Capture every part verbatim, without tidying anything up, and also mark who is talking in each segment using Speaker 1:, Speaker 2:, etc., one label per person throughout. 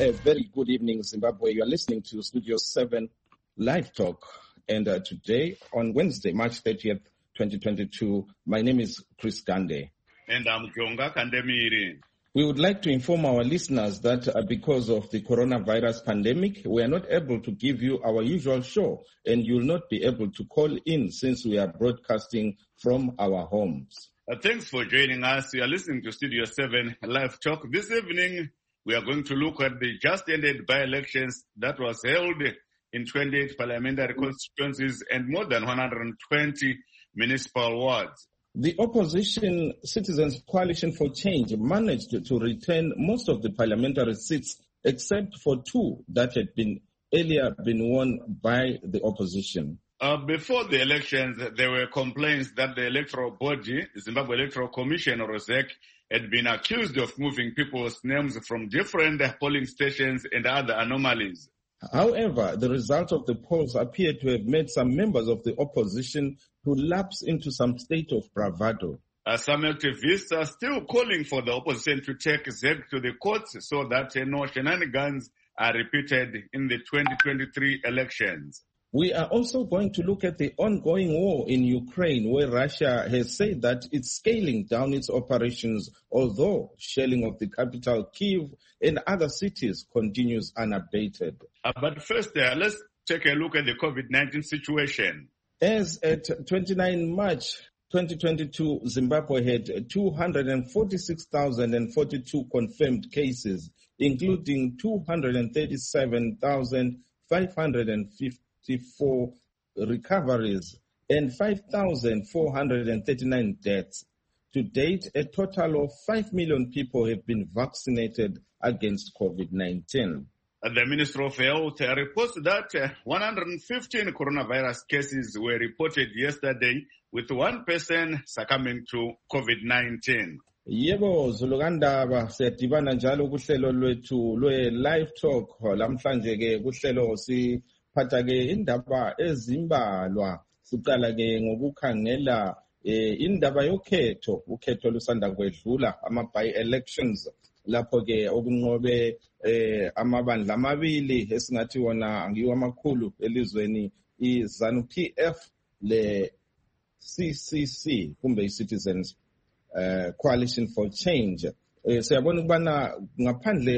Speaker 1: A very good evening, Zimbabwe. You are listening to Studio seven Live Talk. And uh, today, on Wednesday, March thirtieth, twenty twenty-two, my name is Chris Gande.
Speaker 2: And I'm Kyonga Kandemiri.
Speaker 1: We would like to inform our listeners that uh, because of the coronavirus pandemic, we are not able to give you our usual show, and you'll not be able to call in since we are broadcasting from our homes.
Speaker 2: Uh, thanks for joining us. You are listening to Studio seven Live Talk. This evening, we are going to look at the just ended by-elections that was held in twenty-eight parliamentary constituencies and more than one hundred twenty municipal wards.
Speaker 1: The opposition Citizens Coalition for Change managed to retain most of the parliamentary seats except for two that had been earlier been won by the opposition.
Speaker 2: Uh, before the elections, there were complaints that the electoral body, Zimbabwe Electoral Commission, or Z E C, had been accused of moving people's names from different polling stations and other anomalies.
Speaker 1: However, the results of the polls appear to have made some members of the opposition to lapse into some state of bravado.
Speaker 2: Uh, some activists are still calling for the opposition to take Z E C to the courts so that uh, no shenanigans are repeated in the twenty twenty-three elections.
Speaker 1: We are also going to look at the ongoing war in Ukraine, where Russia has said that it's scaling down its operations, although shelling of the capital, Kyiv, and other cities continues unabated.
Speaker 2: Uh, but first, uh, let's take a look at the COVID nineteen situation.
Speaker 1: As at twenty-ninth March twenty twenty-two, Zimbabwe had two hundred forty-six thousand forty-two confirmed cases, including two hundred thirty-seven thousand five hundred fifty-four recoveries and five thousand four hundred thirty-nine deaths. To date, a total of five million people have been vaccinated against COVID nineteen.
Speaker 2: The Minister of Health reports that uh, one hundred fifteen coronavirus cases were reported yesterday, with one person succumbing to COVID nineteen.
Speaker 1: Yebo Zulukandaba siyadibana njalo kuhlelo lwethu lwe live talk lamhlanje ke kuhlelo siphatha ke indaba ezimbalwa. Siqala ke ngokukhangela eh, indaba yokhetho, ukhetho lusanda kwedlula ama by elections lapho ke okunqobe eh, amabandla amabili esingathi wona ngiwo amakhulu elizweni iZANU P F le C C C kumbe Citizens uh, Coalition for Change. Eh, siyabona ukubana ngaphandle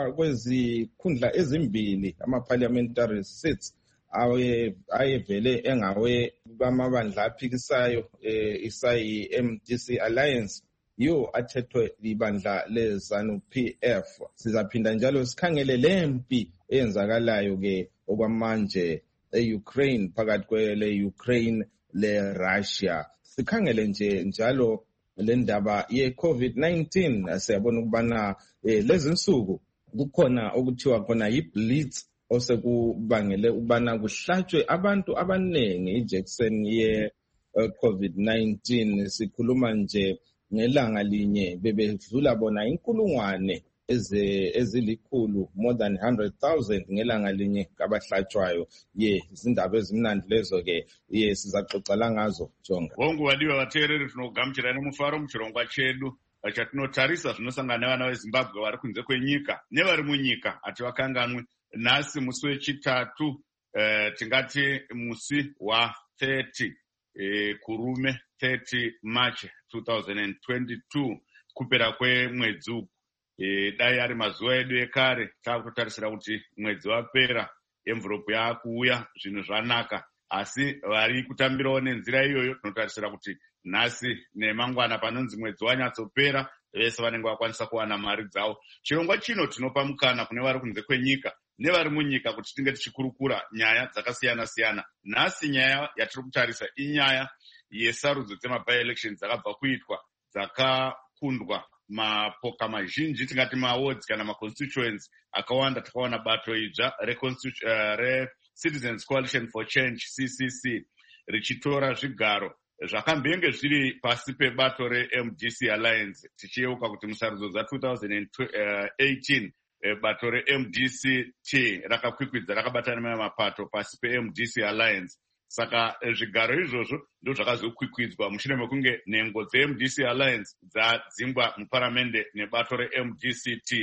Speaker 1: kwezikhundla ezimbili ama parliamentary seats awe ayevele engawe bamabandla aphikisayo eh, isayi M D C Alliance yo athethwe libandla leZANU P F. Sizaphinda njalo sikhangele lempi eyenzakalayo ke okwamanje eUkraine phakathi kwele Ukraine le Russia. Sikhangele nje njalo le ndaba ye COVID nineteen. Siyabona ukubana eh, lezi nsuku kukhona okuthiwa khona yiblitz osekubangele ukubana kuhlatshwe abantu abanengi injection ye uh, COVID nineteen. Sikhuluma nje ngelanga linye bebedlula bona inkulungwane eze ezilikhulu, more than one hundred thousand ngelanga linye kabahlatshwayo. Ye izindaba ezimnandi lezo ke ye sizaxoxela ngazo Jonga.
Speaker 2: Bonke waliwa vateereri tinogamuchirana mufaro muchirongwa chedu chatinotarisa zvinosangana nevana veZimbabwe vari kunze kwenyika nevari munyika hativakanganwi. Nhasi musi wechitatu eh, tingati musi wa thirty eh, kurume thirty March twenty twenty-two kupera kwemwedzi uku. E, dai ari mazuva edu ekare takutotarisira kuti mwedzi wapera envelope yakuuya zvinhu zvanaka, asi vari kutambirawo nenzira iyoyo tinotarisira kuti nhasi nemangwana panonzi mwedzi wanyatsopera vese vanenge vakwanisa kuwana mari dzavo. Chirongwa chino tinopa mukana kune vari kunze kwenyika nevari munyika kuti tinge tichikurukura nyaya dzakasiyana siyana. Nhasi nyaya yatiri kutarisa inyaya yesarudzo dzemaby-elections dzakabva kuitwa dzakakundwa mapoka mazhinji tingati mawards kana maconstituents akawanda. Takaona bato idzva re, uh, re Citizens Coalition for Change C C C richitora zvigaro zvakambenge zviri pasi pebato reM D C Alliance. Tichiyeuka kuti musarudzo dza twenty eighteen bato reM D C T rakakwikwidza rakabatana nemapato pasi peM D C Alliance. Saka zvigaro izvozvo ndo zvakazokwikwidza mushure mekunge nhengo dzeM D C Alliance dzadzingwa muparamende nebato reM D C T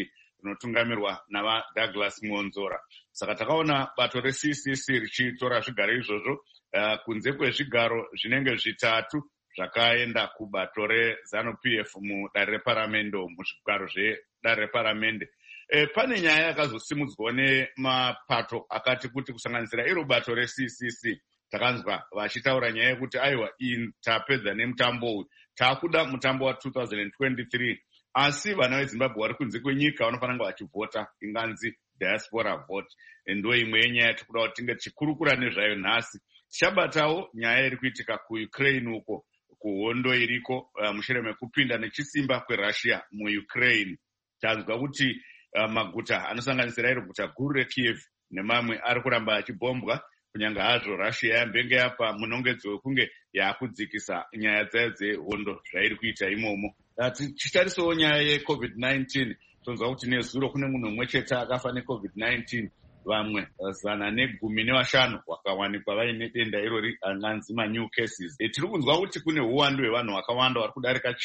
Speaker 2: rinotungamirwa navaDouglas Muonzora. Saka takaona bato reC C C richitora zvigaro izvozvo uh, kunze kwezvigaro zvinenge zvitatu zvakaenda kubato reZANU P F mudare reparamende, muzvigaro zvedare reparamende. E, pane nyaya yakazosimudzwa nemapato akati kuti kusanganisira iro bato reC C C takanzwa vachitaura nyaya yekuti aiwa iyi tapedza nemutambo uyu, taakuda mutambo wa two thousand twenty-three, asi vana veZimbabwe vari kunze kwenyika vanofanira vachivhota, inganzi diaspora vote. Ndo imwe yenyaya yatikuda kuti tinge tichikurukura nezvayo nhasi. Tichabatawo nyaya iri kuitika kuUkraine uko, kuhondo iriko uh, mushure mekupinda nechisimba kweRussia muUkraine. Tanzwa kuti uh, maguta anosanganisira iro guta guru reKiev nemamwe ari kuramba achibombwa, kunyanga hazvo Russia yambenge yapa munongedzo wekunge yakudzikisa nyaya dzayo dzehondo zvairi kuita imomo. Tichitarisawo nyaya yeCovid nineteen, tonzwa kuti nezuro kune munhu mumwe chete akafa neCovid nineteen, vamwe zana negumi nevashanu wakawanikwa vaine denda irori anganzi manew cases. E, tiri kunzwa kuti kune uwandu hwevanhu vakawanda vari kudarika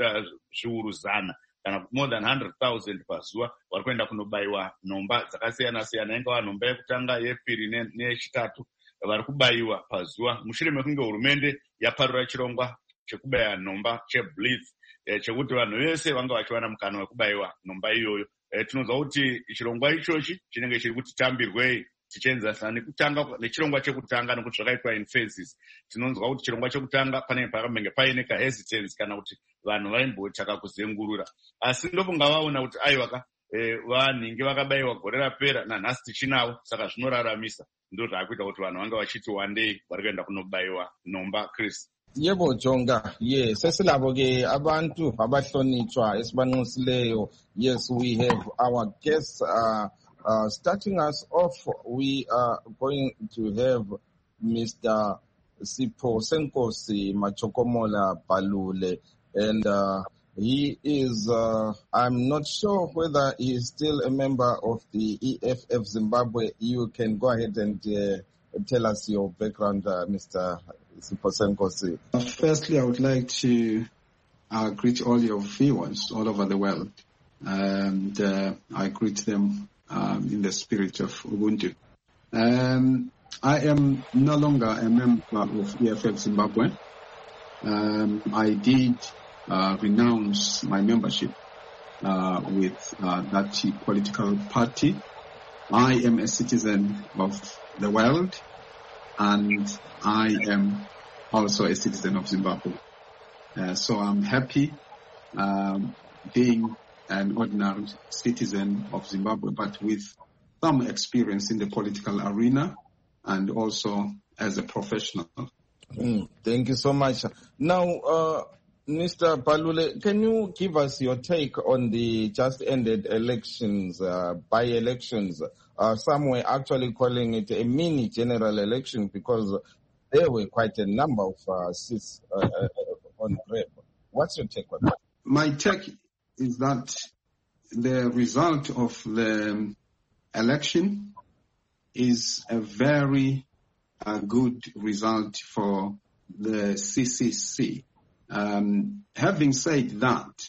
Speaker 2: zviuru zana kana more than one hundred thousand pazuva vari kuenda kunobayiwa nhomba dzakasiyana siyana, ingava nhomba yekutanga, yepiri neyechitatu, vari kubayiwa pazuva mushure mekunge hurumende yaparura chirongwa chekubaya nhomba cheblitz, e, chekuti vanhu vese vanga vachiwana mukana wekubayiwa nhomba iyoyo. E, tinonzwa kuti chirongwa ichochi chinenge chiri kuti tambirwei tichienzasana nekutanga nechirongwa chekutanga nokuti zvakaitwa in phases. Tinonzwa kuti chirongwa chekutanga panenge pakambenge paine kahesitance kana kuti vanhu vaimbotaka kuzengurura, asi ndofunga vaona kuti aiwaka e, vanhingi vakabayiwa gore rapera nanhasi tichinavo, saka zvinoraramisa. Ndo zvaakuita kuti vanhu vanga vachiti wandei vari kuenda kunobayiwa nhomba. Chris.
Speaker 1: Yebo Jonga, yes, sesilabo ke abantu abahlonitshwa esibanxusileyo. Yes, we have our guests uh, uh, starting us off. We are going to have Mister Sipho Senkosi Machokomola Palule, and uh, he is, uh, I'm not sure whether he is still a member of the E F F Zimbabwe. You can go ahead and uh, tell us your background, uh, Mister Sipho Senkosi.
Speaker 3: Firstly, I would like to uh, greet all your viewers all over the world, and uh, I greet them um, in the spirit of Ubuntu. Um, I am no longer a member of E F F Zimbabwe. Um, I did uh, renounce my membership uh, with uh, that political party. I am a citizen of the world, and I am also a citizen of Zimbabwe. Uh, so I'm happy um, being an ordinary citizen of Zimbabwe, but with some experience in the political arena and also as a professional.
Speaker 1: Mm, thank you so much. Now, uh, Mister Palule, can you give us your take on the just ended elections, uh, by-elections? Uh, some were actually calling it a mini general election because there were quite a number of uh, seats uh, uh, on grab. What's your take on that?
Speaker 3: My take is that the result of the election is a very uh, good result for the C C C. Um, having said that,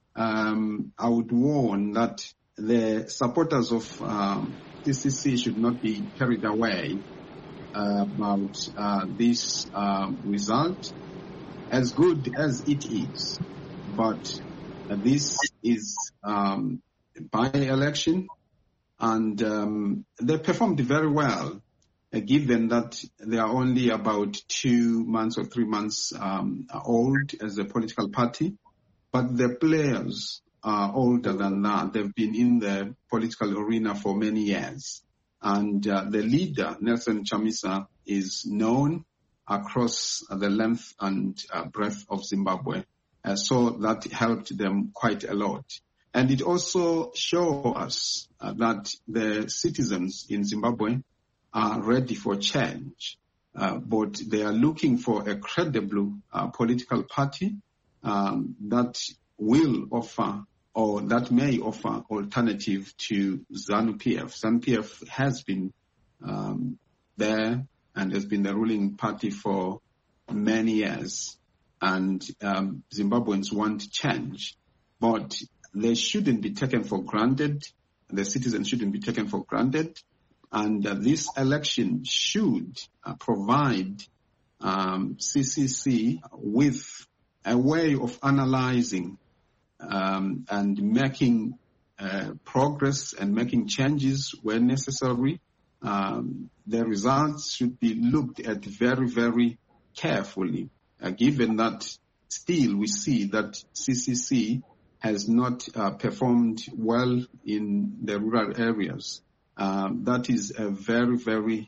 Speaker 3: um, I would warn that the supporters of um, C C C should not be carried away uh, about uh, this uh, result, as good as it is. But uh, this is um, a by-election, and um, they performed very well, uh, given that they are only about two months or three months um, old as a political party. But the players are older than that. They've been in the political arena for many years. And uh, the leader, Nelson Chamisa, is known across the length and uh, breadth of Zimbabwe. Uh, so that helped them quite a lot. And it also shows us uh, that the citizens in Zimbabwe are ready for change, uh, but they are looking for a credible uh, political party um, that will offer or that may offer alternative to ZANU P F. ZANU P F has been um, there and has been the ruling party for many years, and um, Zimbabweans want change, but they shouldn't be taken for granted the citizens shouldn't be taken for granted. And uh, this election should uh, provide um, C C C with a way of analyzing um, and making uh, progress and making changes where necessary. Um, the results should be looked at very, very carefully, uh, given that still we see that C C C has not uh, performed well in the rural areas. Um, that is a very, very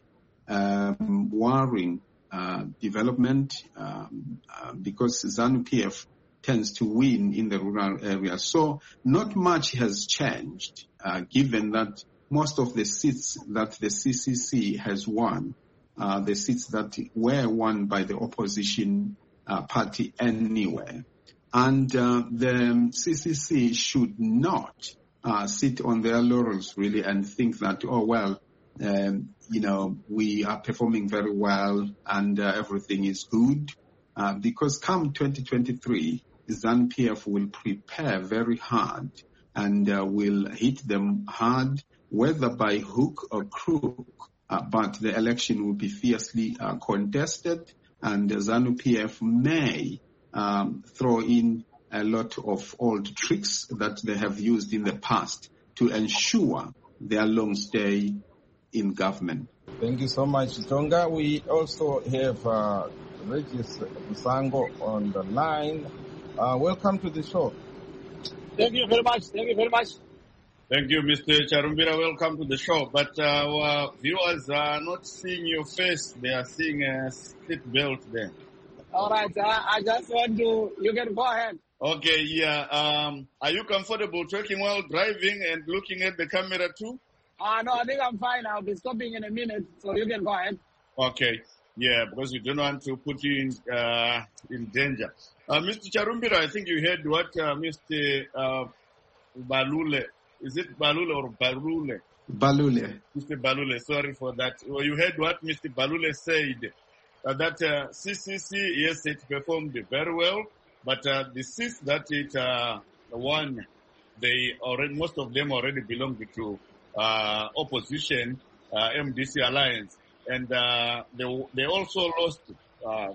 Speaker 3: um, worrying uh, development um, uh, because ZANU P F tends to win in the rural areas. So not much has changed, uh, given that most of the seats that the C C C has won are the seats that were won by the opposition uh, party anyway. And uh, the C C C should not uh, sit on their laurels really and think that, oh, well, um, you know, we are performing very well and uh, everything is good. Uh, because come twenty twenty-three, ZANU P F will prepare very hard and uh, will hit them hard, whether by hook or crook. Uh, but the election will be fiercely uh, contested, and uh, ZANU P F may um, throw in a lot of old tricks that they have used in the past to ensure their long stay in government.
Speaker 1: Thank you so much, Tonga. We also have uh, Regis Musango on the line. Uh, welcome to the show.
Speaker 4: Thank you very much. Thank you very much.
Speaker 2: Thank you, Mister Charumbira. Welcome to the show. But uh, our viewers are not seeing your face. They are seeing a seat belt there.
Speaker 4: All right. Uh, I just want to, you can go ahead.
Speaker 2: Okay, yeah. Um, are you comfortable talking while driving and looking at the camera too?
Speaker 4: Uh, no, I think I'm fine. I'll be stopping in a minute, so you can go ahead.
Speaker 2: Okay. Yeah, because we don't want to put you in uh, in danger. Uh, Mister Charumbira, I think you heard what uh, Mister Uh, Balule, is it Balule or Balule?
Speaker 3: Balule.
Speaker 2: Mister Balule, sorry for that. Well, you heard what Mister Balule said, uh, that uh, C C C, yes, it performed very well, but uh, the seats that it uh, won, they already, most of them already belonged to uh, opposition, uh, M D C alliance. And uh, they they also lost uh,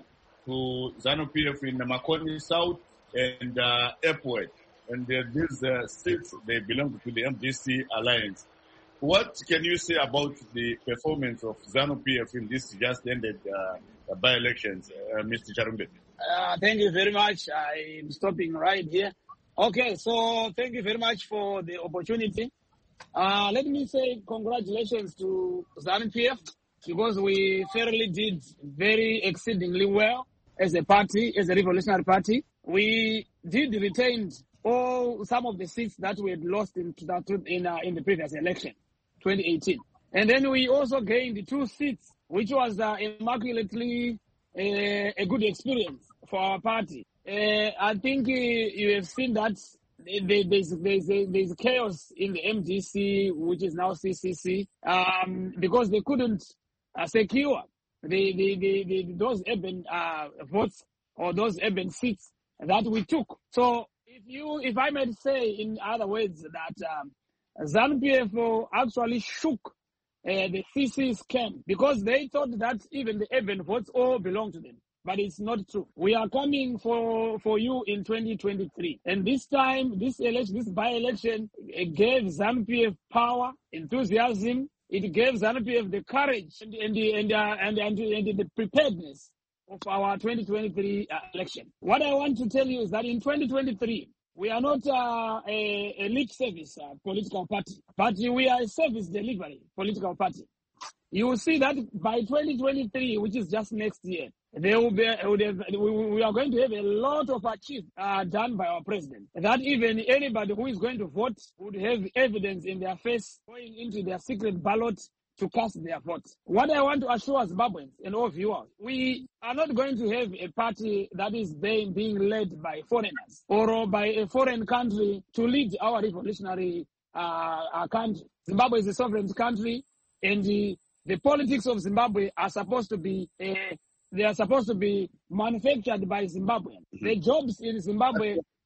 Speaker 2: to ZANU P F in Makoni South and uh, Epworth. And uh, these uh, seats, they belong to the M D C alliance. What can you say about the performance of ZANU P F in this just ended uh, by-elections, uh, Mister Charumbe?
Speaker 4: Uh, thank you very much. I'm stopping right here. Okay, so thank you very much for the opportunity. Uh, let me say congratulations to ZANU P F. Because we fairly did very exceedingly well as a party, as a revolutionary party. We did retain all some of the seats that we had lost in in, uh, in the previous election, twenty eighteen. And then we also gained two seats, which was uh, immaculately uh, a good experience for our party. Uh, I think uh, you have seen that there's, there's, there's chaos in the M D C, which is now C C C, um, because they couldn't Uh, secure the, the, the, the, those urban uh, votes or those urban seats that we took. So if you, if I might say in other words that um, ZANU P F actually shook uh, the C C's camp because they thought that even the urban votes all belong to them. But it's not true. We are coming for, for you in twenty twenty-three. And this time, this election, this by-election uh, gave ZANU P F power, enthusiasm. It gave ZANU P F the courage and, and, the, and, uh, and, and, and the preparedness of our twenty twenty-three uh, election. What I want to tell you is that in twenty twenty-three, we are not uh, a, a lip service uh, political party, but we are a service delivery political party. You will see that by twenty twenty-three, which is just next year, there will be, would have, we are going to have a lot of achievements uh, done by our president. That even anybody who is going to vote would have evidence in their face going into their secret ballot to cast their vote. What I want to assure Zimbabweans and all viewers, we are not going to have a party that is being, being led by foreigners or by a foreign country to lead our revolutionary uh, our country. Zimbabwe is a sovereign country, and the, the politics of Zimbabwe are supposed to be uh, they are supposed to be manufactured by Zimbabweans. Mm-hmm. The jobs in Zimbabwe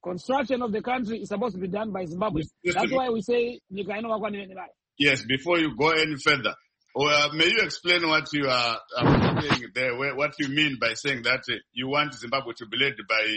Speaker 4: construction of the country is supposed to be done by Zimbabwe. That's why we say,
Speaker 2: yes, before you go any further, uh, may you explain what you are uh, saying there, what you mean by saying that uh, you want Zimbabwe to be led by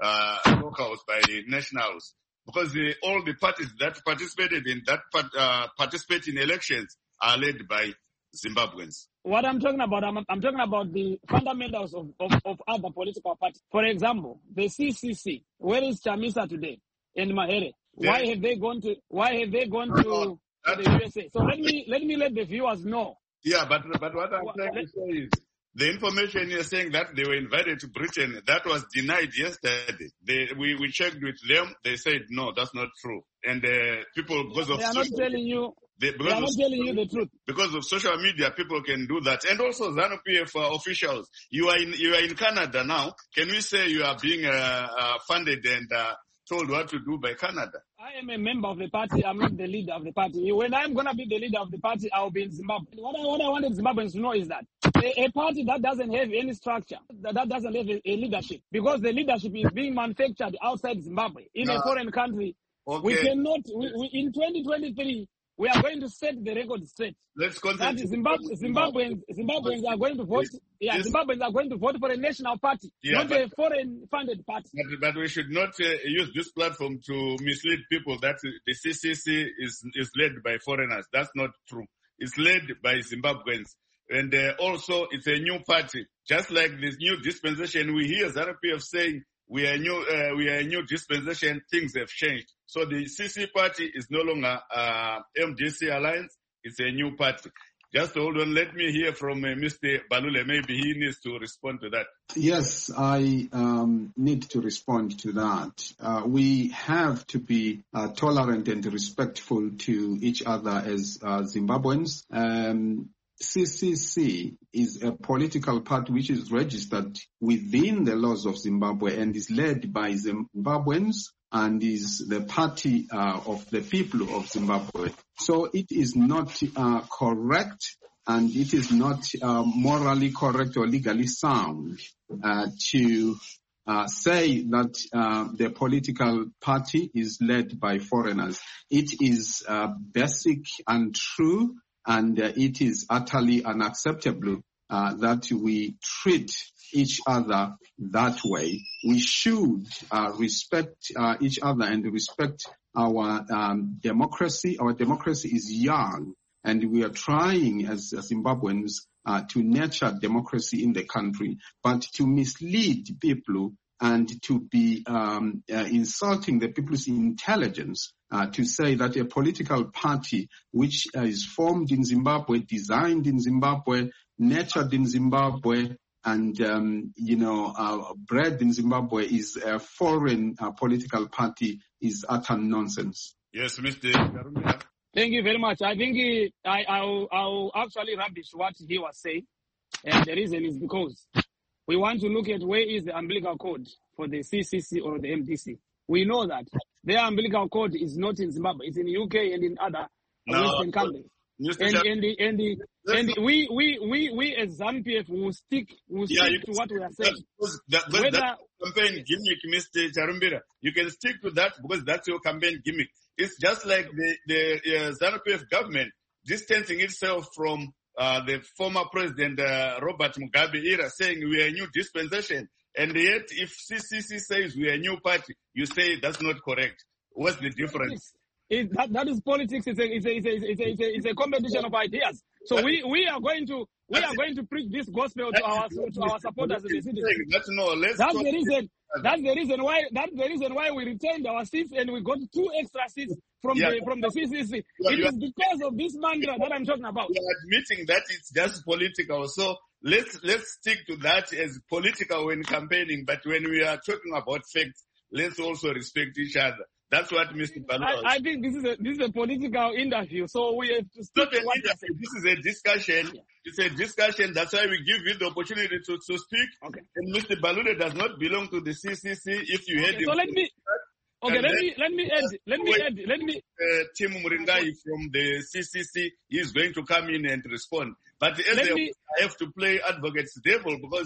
Speaker 2: uh, locals, by nationals? Because the, all the parties that participated in that part, uh, participate in elections are led by Zimbabweans.
Speaker 4: What I'm talking about, I'm, I'm talking about the fundamentals of, of, of other political parties. For example, the C C C. Where is Chamisa today? In Mahere. Why have they gone to? Why have they gone to, to the U S A? So let me let me let the viewers know.
Speaker 2: Yeah, but but what I'm trying to say is the information you're saying that they were invited to Britain, that was denied yesterday. They, we we checked with them. They said no, that's not true. And uh, people because of
Speaker 4: they are not telling you.
Speaker 2: They,
Speaker 4: they are not telling you the truth.
Speaker 2: Because of social media, people can do that. And also, ZANU-P F uh, officials, you are in you are in Canada now. Can we say you are being uh, uh, funded and uh, told what to do by Canada?
Speaker 4: I am a member of the party. I'm not the leader of the party. When I'm going to be the leader of the party, I'll be in Zimbabwe. What I, what I wanted Zimbabweans to know is that a, a party that doesn't have any structure, that, that doesn't have a, a leadership, because the leadership is being manufactured outside Zimbabwe, in no. a foreign country. Okay. We cannot, we, we, in twenty twenty-three, we are going to set the record straight.
Speaker 2: Let's concentrate.
Speaker 4: That is Zimbabwe, Zimbabweans, Zimbabweans are going to vote. Yeah, this, Zimbabweans are going to vote for a national party, yeah, not but, a foreign-funded party.
Speaker 2: But, but we should not uh, use this platform to mislead people that the C C C is is led by foreigners. That's not true. It's led by Zimbabweans, and uh, also it's a new party. Just like this new dispensation, we hear ZANU-P F saying we are new, uh, we are a new dispensation. Things have changed. So the C C party is no longer uh, M D C Alliance. It's a new party. Just hold on. Let me hear from uh, Mister Balule. Maybe he needs to respond to that.
Speaker 3: Yes, I um, need to respond to that. Uh, we have to be uh, tolerant and respectful to each other as uh, Zimbabweans. Um, C C C is a political party which is registered within the laws of Zimbabwe and is led by Zimbabweans and is the party uh, of the people of Zimbabwe. So it is not uh, correct and it is not uh, morally correct or legally sound uh, to uh, say that uh, the political party is led by foreigners. It is uh, basic and true. And uh, it is utterly unacceptable uh, that we treat each other that way. We should uh, respect uh, each other and respect our um, democracy. Our democracy is young, and we are trying as, as Zimbabweans uh, to nurture democracy in the country. But to mislead people and to be um, uh, insulting the people's intelligence, uh, to say that a political party which uh, is formed in Zimbabwe, designed in Zimbabwe, nurtured in Zimbabwe, and, um, you know, uh, bred in Zimbabwe is a foreign uh, political party is utter nonsense.
Speaker 2: Yes, Mister Karumira.
Speaker 4: Thank you very much. I think he, I, I'll, I'll actually rubbish what he was saying. And the reason is because we want to look at where is the umbilical cord for the C C C or the M D C. We know that their umbilical cord is not in Zimbabwe. It's in the U K and in other no, Western countries. And, and, the, and, the, and the, we, we, we, we as ZANU-P F will stick, will
Speaker 2: yeah,
Speaker 4: stick to what we are saying.
Speaker 2: That, that, Whether, that campaign gimmick, Mister Charumbira. You can stick to that because that's your campaign gimmick. It's just like the, the uh, ZANU-P F government distancing itself from Uh, the former president, uh, Robert Mugabe era, saying we are a new dispensation. And yet, if C C C says we are a new party, you say that's not correct. What's the difference?
Speaker 4: It, that, that is politics. It's a, it's a, it's a, it's a, it's a, it's a competition of ideas. So but we, we are going to, we are going to preach this gospel to our, to our supporters and the citizens.
Speaker 2: That's no, let's
Speaker 4: that's the reason, that's the reason why, that's the reason why we retained our seats and we got two extra seats from yeah. the, from the C C C. Yeah, it is because of this mantra that I'm talking about.
Speaker 2: You are admitting that it's just political. So let's, let's stick to that as political when campaigning. But when we are talking about facts, let's also respect each other. That's what Mister Balule.
Speaker 4: I, I think this is a this is a political interview, so we have to stick to what
Speaker 2: interview. This is a discussion. Yeah. It's a discussion. That's why we give you the opportunity to, to speak.
Speaker 4: Okay.
Speaker 2: And Mister Balule does not belong to the C C C. If you had
Speaker 4: okay, so let me. Okay, let me let me add. Let me add. Let me.
Speaker 2: Uh, Tim Muringai from the C C C is going to come in and respond. But as they me, have to play advocate's devil because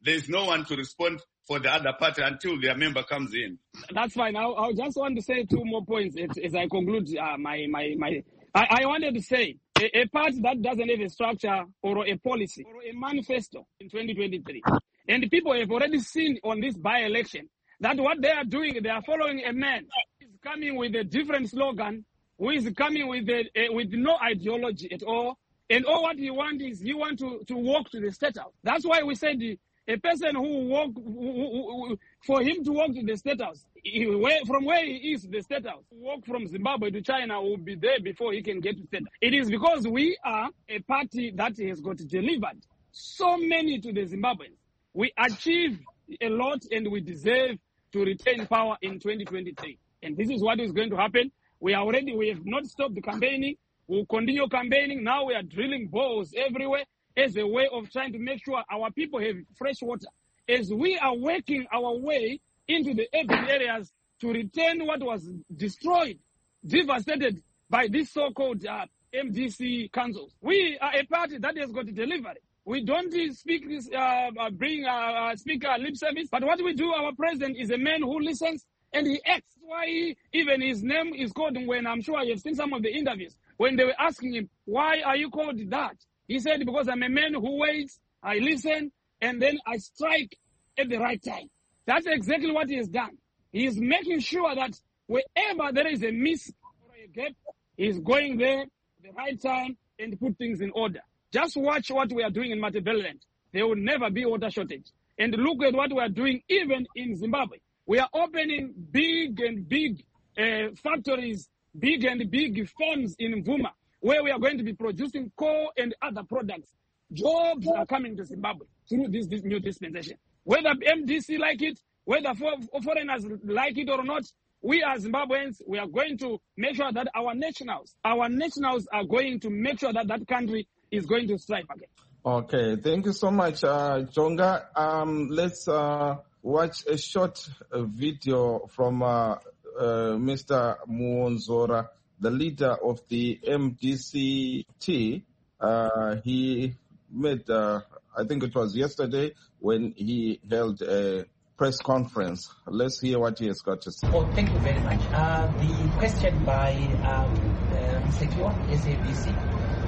Speaker 2: there's no one to respond for the other party until their member comes in.
Speaker 4: That's fine. I, I just want to say two more points as, as I conclude uh, my, my, my, I, I wanted to say a, a party that doesn't have a structure or a policy or a manifesto in twenty twenty-three. And the people have already seen on this by-election that what they are doing, they are following a man who is coming with a different slogan, who is coming with a, a, with no ideology at all. And all what he wants is he wants to, to walk to the State House. That's why we said the, a person who walk, who, who, who, for him to walk to the State House, he, where, from where he is, the State House, walk from Zimbabwe to China will be there before he can get to State House. It is because we are a party that has got delivered so many to the Zimbabweans. We achieve a lot and we deserve to retain power in twenty twenty-three. And this is what is going to happen. We are already, we have not stopped the campaigning. We'll continue campaigning. Now we are drilling bores everywhere as a way of trying to make sure our people have fresh water. As we are working our way into the urban areas to return what was destroyed, devastated by these so-called uh, M D C councils. We are a party that has got delivery. We don't speak this, uh, bring uh, speak uh, lip service, but what we do, our president is a man who listens and he acts. That's why he, even his name is called, when I'm sure you've seen some of the interviews, when they were asking him, why are you called that? He said, because I'm a man who waits, I listen, and then I strike at the right time. That's exactly what he has done. He is making sure that wherever there is a miss or a gap, he is going there at the right time and put things in order. Just watch what we are doing in Matabeleland. There will never be water shortage. And look at what we are doing even in Zimbabwe. We are opening big and big uh, factories, big and big farms in Mvuma, where we are going to be producing coal and other products. Jobs are coming to Zimbabwe through this, this new dispensation. Whether M D C like it, whether for, foreigners like it or not, we as Zimbabweans, we are going to make sure that our nationals, our nationals are going to make sure that that country is going to strive again.
Speaker 1: Okay, thank you so much, uh, Jonga. Um, let's uh, watch a short uh, video from uh, uh, Mister Muonzora, the leader of the M D C T. Uh, he made, uh, I think it was yesterday, when he held a press conference. Let's hear what he has got to say.
Speaker 5: Oh, thank you very much. Uh, the question by um, uh, Mister Kiwa, S A B C.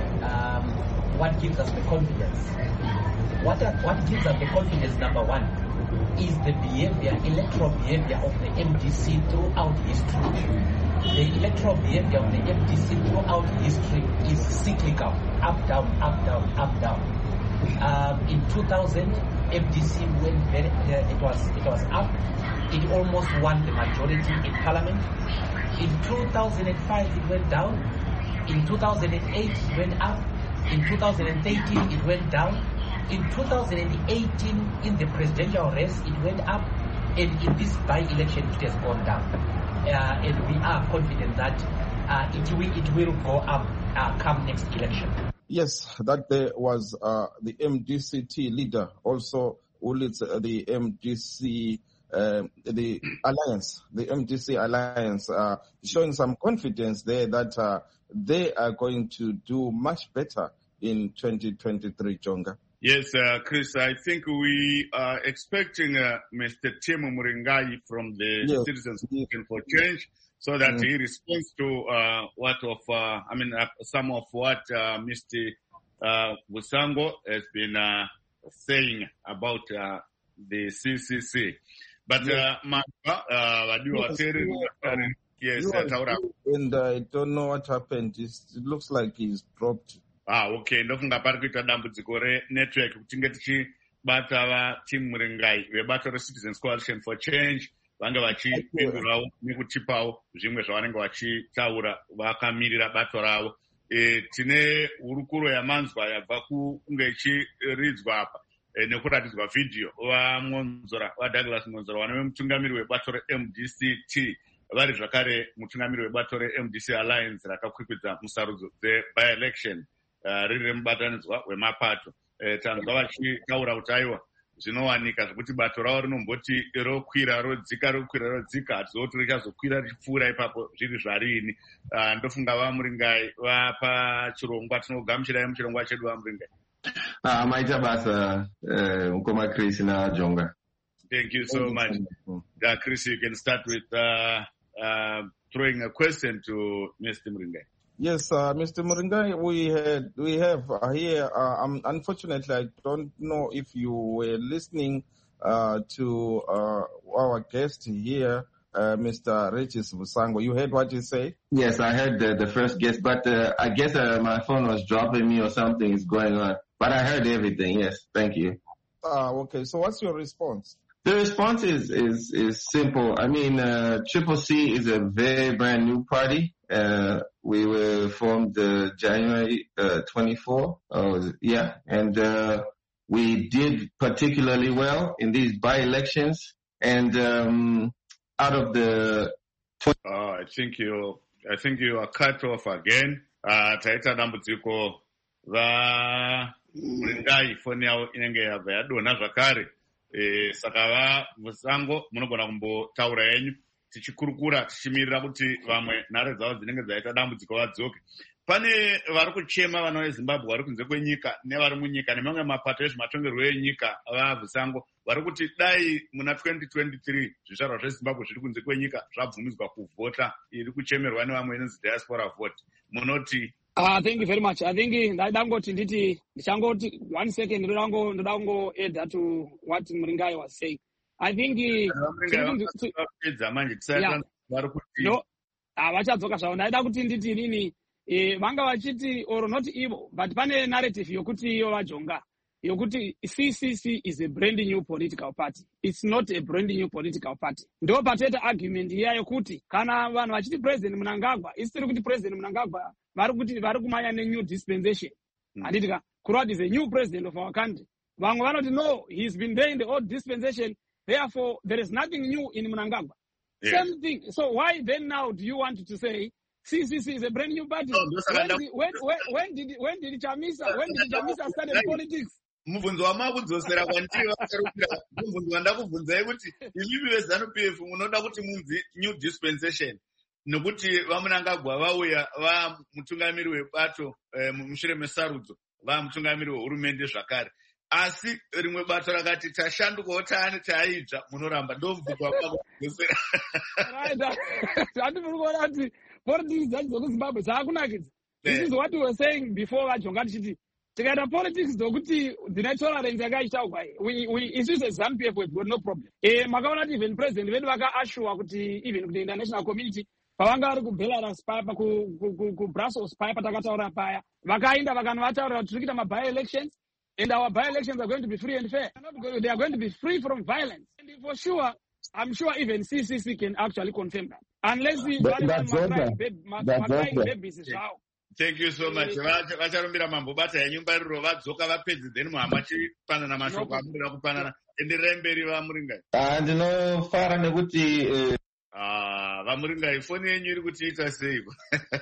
Speaker 5: Um, what gives us the confidence? What, are, what gives us the confidence, number one, is the behavior, electoral behavior of the M D C throughout history. The electoral behavior of the M D C throughout history is cyclical, up, down, up, down, up, down. Um, in two thousand, M D C went very, uh, it was it was up. It almost won the majority in parliament. In two thousand five, it went down. In two thousand eight, it went up. In two thousand thirteen, it went down. In two thousand eighteen, in the presidential race, it went up. And in this by-election, it has gone down. Uh, and we are confident that uh, it, will, it will go up uh, come next election.
Speaker 1: Yes, that there was uh, the M D C T leader, also who leads uh, the M D C, uh, the alliance, the M D C alliance, uh, showing some confidence there that uh, they are going to do much better in twenty twenty-three, Jonga.
Speaker 2: Yes, uh, Chris, I think we are expecting uh, Mister Timo Muringai from the yes. Citizens Movement for Change, so that mm. he responds to uh, what of, uh, I mean, uh, some of what uh, Mister Uh, Busango has been uh, saying about uh, the C C C. But, yes. uh, uh, yes, yes,
Speaker 1: and I don't know what happened. It's, it looks like he's dropped.
Speaker 2: Ah, okay. Ndofunga pari kuita dambudziko re-network kutinge tichibata vaTimu Muringai vebato reCitizens Coalition for Change vange vachipindurawo nekutipawo zvimwe zvavanenge vachitaura vakamirira bato ravo. E, tine hurukuro yamanzwa yabva kunge ichiridzwa apa e, nekuratidzwa vhidhiyo vaMuonzora vaDouglas Muonzora vanove mutungamiri webato reM D C T vari zvakare mutungamiri webato reM D C Alliance rakakwikwidzwa musarudzo dze-by-election uh, riri remubatanidzwa wemapato. E, tanzwa vachitaura kuti aiwa zvinowanika zvekuti bato ravo rinomboti rokwira rodzika rokwira rodzika hatizoti richazokwira richipfuura ipapo zviri zvarini. Uh, ndofunga vaMuringai vapa chirongwa tinogamuchirai muchirongwa chedu vaMuringai.
Speaker 6: Ah, maita basa Nkoma Chris na Jonga.
Speaker 2: Thank you so much. Uh, Chris, you can start with uh, uh, throwing a question to Mister Muringai.
Speaker 1: Yes, uh, Mister Muringai, we had, we have uh, here, uh, um, unfortunately, I don't know if you were listening uh, to uh, our guest here, uh, Mister Regis Musango. You heard what he said?
Speaker 6: Yes, I heard the, the first guest, but uh, I guess uh, my phone was dropping me or something is going on. But I heard everything, yes. Thank you.
Speaker 1: Uh, okay, so what's your response?
Speaker 6: The response is, is, is simple. I mean, uh, Triple C is a very brand new party. Uh, we were formed uh, January uh, twenty-fourth. Uh, yeah, and uh, we did particularly well in these by-elections. And um, out of the...
Speaker 2: Oh, I think you, I think you are cut off again. Uh, taita dambudziko va Muringai phone yawo inenge yabva yadonha zvakare. Eh, saka va Musango munogona kumbotaura yenyu tichikurukura tichimirira kuti vamwe nhare dzavo dzinenge dzaita dambudziko vadzoke. Pane vari kuchema vana veZimbabwe vari kunze kwenyika nevari munyika nemamwe mapato ezvematongerwo enyika vaVusango vari kuti dai muna twenty twenty-three zvizvarwa zveZimbabwe zviri kunze kwenyika zvabvumidzwa kuvhota, iri kuchemerwa nevamwe inonzi diaspora vote. Munoti?
Speaker 4: Uh, thank you very much. I think ndaida ngoti nditi ndichangoti one second ndoda ngo ndoda ngo add to what Muringai was saying. I think
Speaker 2: pedza manje tisati vari kuti
Speaker 4: no avachadzoka zvavo. Ndaida kuti nditi nini eh vanga vachiti or not ivo, but pane narrative yokuti iyo vajonga yokuti C C C is a brand new political party. It's not a brand new political party. Ndo pateta argument iya yokuti kana vanhu vachiti President Mnangagwa isiri kuti President Mnangagwa vari kuti vari kumanya ne new dispensation. Anditika Kurad is a new president of our country. Vamwe vanoti no, he's been there in the old dispensation, therefore there is nothing new in Mnangagwa. Yeah. Same thing. So why then now do you want to say C C C is a brand new party?
Speaker 2: No,
Speaker 4: when, did, when, when, when did when did Chamisa when did Chamisa start politics?
Speaker 2: Mubvunzo wamakudzosera kwandiri vakarukira mubvunzo wandakubvunzai kuti ilimi veZANU P F munoda kuti munzi new dispensation nokuti vaMnangagwa vauya vamutungamiri webato mushure mesarudzo vamutungamiri wehurumende zvakare, asi rimwe bato rakati tashandukawo taani taidzva munoramba. Ndomubvunzo wamakudzosera.
Speaker 4: Handifuri kuona kuti politics dzacho dzokuZimbabwe dzaakunakidza. This is what we were saying before vajonga tichiti tikaita politics dzokuti dzine tolerance yakaitaurwa we we isusu seZANU P F we've got no problem. Eh makaona kuti even president vedu vakaashua kuti even kuti international community pavanga vari kuBelarus paya ku Brussels paya patakataura paya vakaenda vakanvataurira kuti tiri kuita maby elections and our by elections are going to be free and fair. They are going to be free from violence. And for sure, I'm sure even C C C can actually confirm that. Unless we babies is how.
Speaker 2: Thank you so much. Vacharumbira mambo bata yenyumbariro vadzoka vapedzi then muhama chipanana mashoko amurira kupanana enderai mberi vaMuringai.
Speaker 6: Ah ndinofara nekuti
Speaker 2: ah vaMuringai foni yenyu iri kutiita seiko.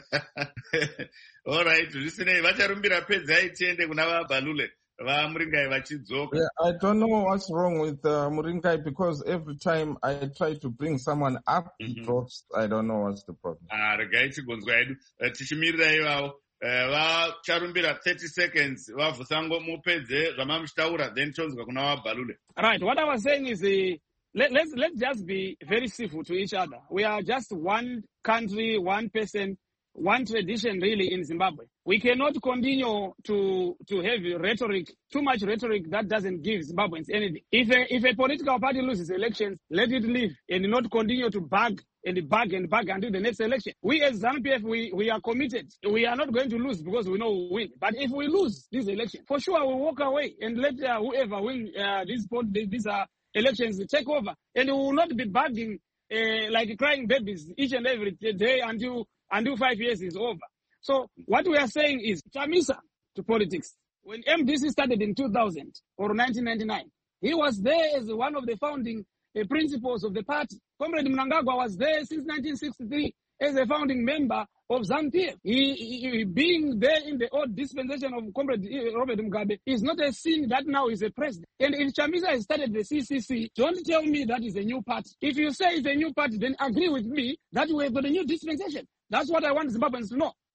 Speaker 2: All right, zvisinei vacharumbira pedzai tiende kuna vaBhalule.
Speaker 1: Yeah, I don't know what's wrong with uh, Muringai because every time I try to bring someone up, mm-hmm. he drops. I don't know what's the problem.
Speaker 2: Ah, regai chigonzwa edu. Tichimirira ivavo. Vacharumbira thirty seconds. Vavusango mupedze zvamamuchitaura then tonzwa kuna vaBhalule.
Speaker 4: Right, what I was saying is uh, let, let's let's just be very civil to each other. We are just one country, one person, one tradition really in Zimbabwe. We cannot continue to to have rhetoric, too much rhetoric that doesn't give Zimbabweans anything. If a, if a political party loses elections, let it leave and not continue to bug and bug and bug until the next election. We as ZANU P F, we, we are committed. We are not going to lose because we know we win. But if we lose this election, for sure we'll walk away and let uh, whoever win uh, these, these uh, elections take over. And we will not be bugging uh, like crying babies each and every day until until five years is over. So what we are saying is Chamisa to politics. When M D C started in two thousand or nineteen ninety-nine, he was there as one of the founding uh, principles of the party. Comrade Mnangagwa was there since nineteen sixty-three as a founding member of ZANU P F. He, he, he being there in the old dispensation of Comrade Robert Mugabe is not a sin that now is a president. And if Chamisa has started the C C C, don't tell me that is a new party. If you say it's a new party, then agree with me that we have got a new dispensation. That's what I want Zimbabweans to know.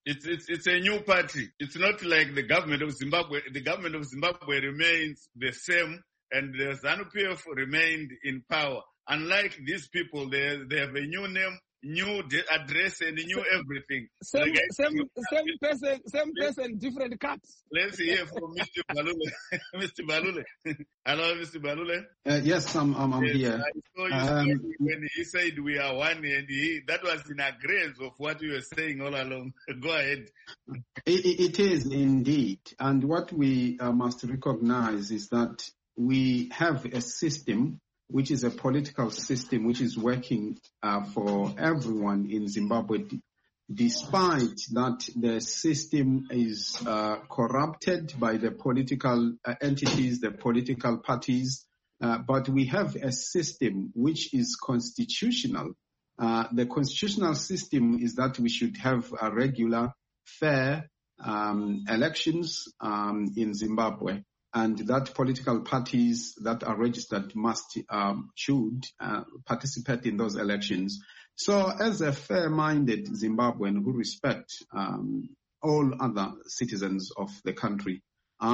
Speaker 2: It's, it's, it's a new party. It's not like the government of Zimbabwe. The government of Zimbabwe remains the same, and the ZANU-P F remained in power. Unlike these people, they, they have a new name, new address, and new everything.
Speaker 4: Same,
Speaker 2: like
Speaker 4: same, same person, same person, different cuts.
Speaker 2: Let's hear from Mister Balule. Mister Balule. Hello, Mister Balule.
Speaker 3: Uh, yes, I'm, I'm, I'm
Speaker 2: yes,
Speaker 3: here.
Speaker 2: I saw you
Speaker 3: Um,
Speaker 2: when he said we are one, and he, that was in agreement of what you were saying all along. Go ahead.
Speaker 3: It, it is indeed. And what we uh, must recognize is that we have a system which is a political system which is working uh, for everyone in Zimbabwe, d- despite that the system is uh, corrupted by the political uh, entities, the political parties. Uh, but we have a system which is constitutional. Uh, the constitutional system is that we should have a regular, fair um, elections um, in Zimbabwe, and that political parties that are registered must, um, should uh, participate in those elections. So as a fair-minded Zimbabwean who respect um, all other citizens of the country,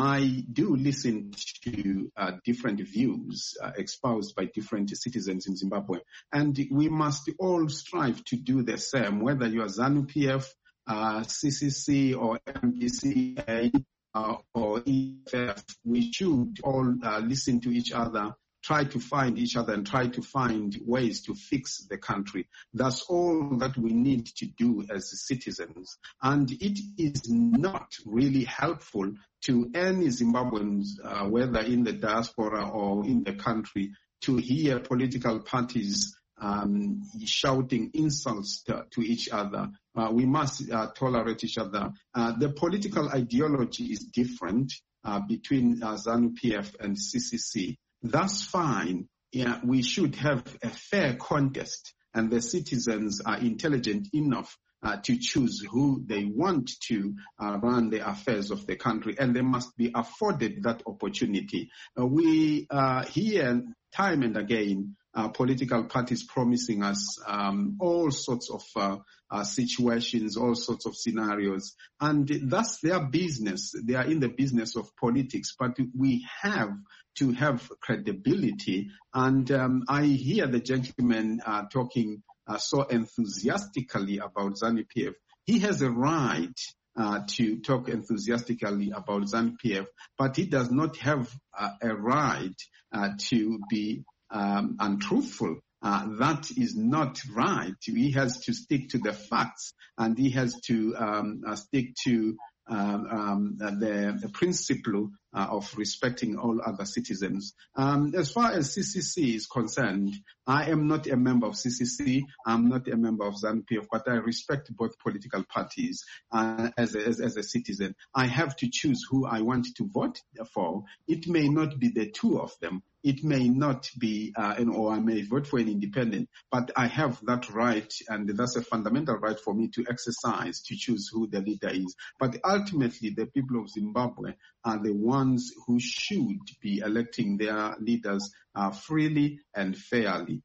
Speaker 3: I do listen to uh, different views uh, espoused by different citizens in Zimbabwe. And we must all strive to do the same, whether you are ZANU-P F, uh, C C C or M D C A uh, or E F F. We should all uh, listen to each other, try to find each other and try to find ways to fix the country. That's all that we need to do as citizens. And it is not really helpful to any Zimbabweans, uh, whether in the diaspora or in the country, to hear political parties um, shouting insults to, to each other. Uh, we must uh, tolerate each other. Uh, the political ideology is different uh, between uh, ZANU-P F and C C C. That's fine. Yeah, we should have a fair contest, and the citizens are intelligent enough uh, to choose who they want to uh, run the affairs of the country, and they must be afforded that opportunity. Uh, we uh, hear time and again uh, political parties promising us um, all sorts of uh, uh, situations, all sorts of scenarios, and that's their business. They are in the business of politics, but we have to have credibility. And um, I hear the gentleman uh, talking uh, so enthusiastically about ZANU-P F. He has a right uh, to talk enthusiastically about ZANU-P F, but he does not have uh, a right uh, to be um, untruthful. Uh, that is not right. He has to stick to the facts, and he has to um, uh, stick to Um, um, the, the principle uh, of respecting all other citizens. Um, as far as C C C is concerned, I am not a member of C C C. I'm not a member of ZANU-P F, but I respect both political parties uh, as, a, as, as a citizen. I have to choose who I want to vote for. It may not be the two of them. It may not be, uh, an, or I may vote for an independent, but I have that right, and that's a fundamental right for me to exercise, to choose who the leader is. But ultimately, the people of Zimbabwe are the ones who should be electing their leaders uh, freely and fairly.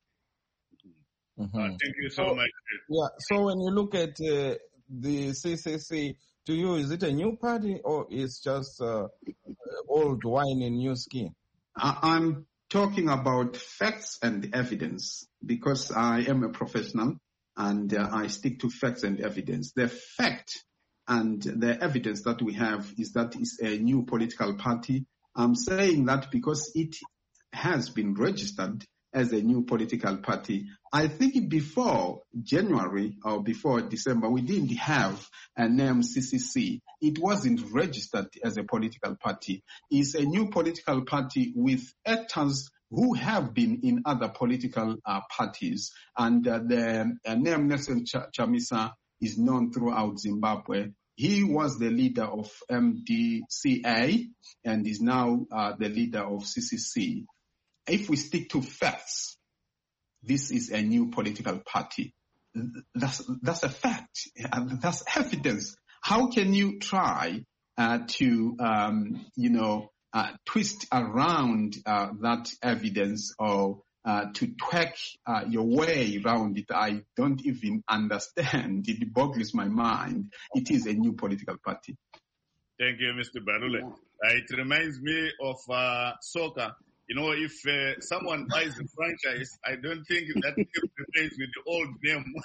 Speaker 1: Mm-hmm.
Speaker 2: Uh, thank you so,
Speaker 1: so
Speaker 2: much.
Speaker 1: Yeah. So when you look at uh, the C C C, to you, is it a new party or is just uh, old wine in new skin?
Speaker 3: I'm talking about facts and evidence because I am a professional and uh, I stick to facts and evidence. The fact and the evidence that we have is that it's a new political party. I'm saying that because it has been registered as a new political party. I think before January or before December, we didn't have a name C C C. It wasn't registered as a political party. It's a new political party with actors who have been in other political uh, parties. And uh, the uh, name Nelson Ch- Chamisa is known throughout Zimbabwe. He was the leader of M D C A and is now uh, the leader of C C C. If we stick to facts, this is a new political party. That's, that's a fact. That's evidence. How can you try uh, to, um, you know, uh, twist around uh, that evidence or uh, to twerk uh, your way around it. I don't even understand. It boggles my mind. It is a new political party.
Speaker 2: Thank you, Mister Balule. Uh, it reminds me of uh, soccer. You know, if uh, someone buys a franchise, I don't think that it remains with the old name.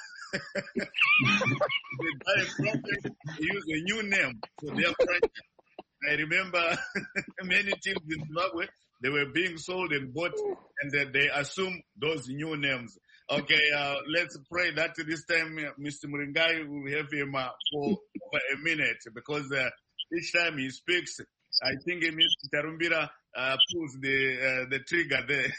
Speaker 2: They buy a franchise, they use a new name for their franchise. I remember many teams in Zimbabwe, they were being sold and bought, and uh, they assume those new names. Okay, uh, let's pray that this time uh, Mister Muringai will have him uh, for, for a minute, because uh, each time he speaks, I think Mister Tarumbira uh, pulls the uh, the trigger there.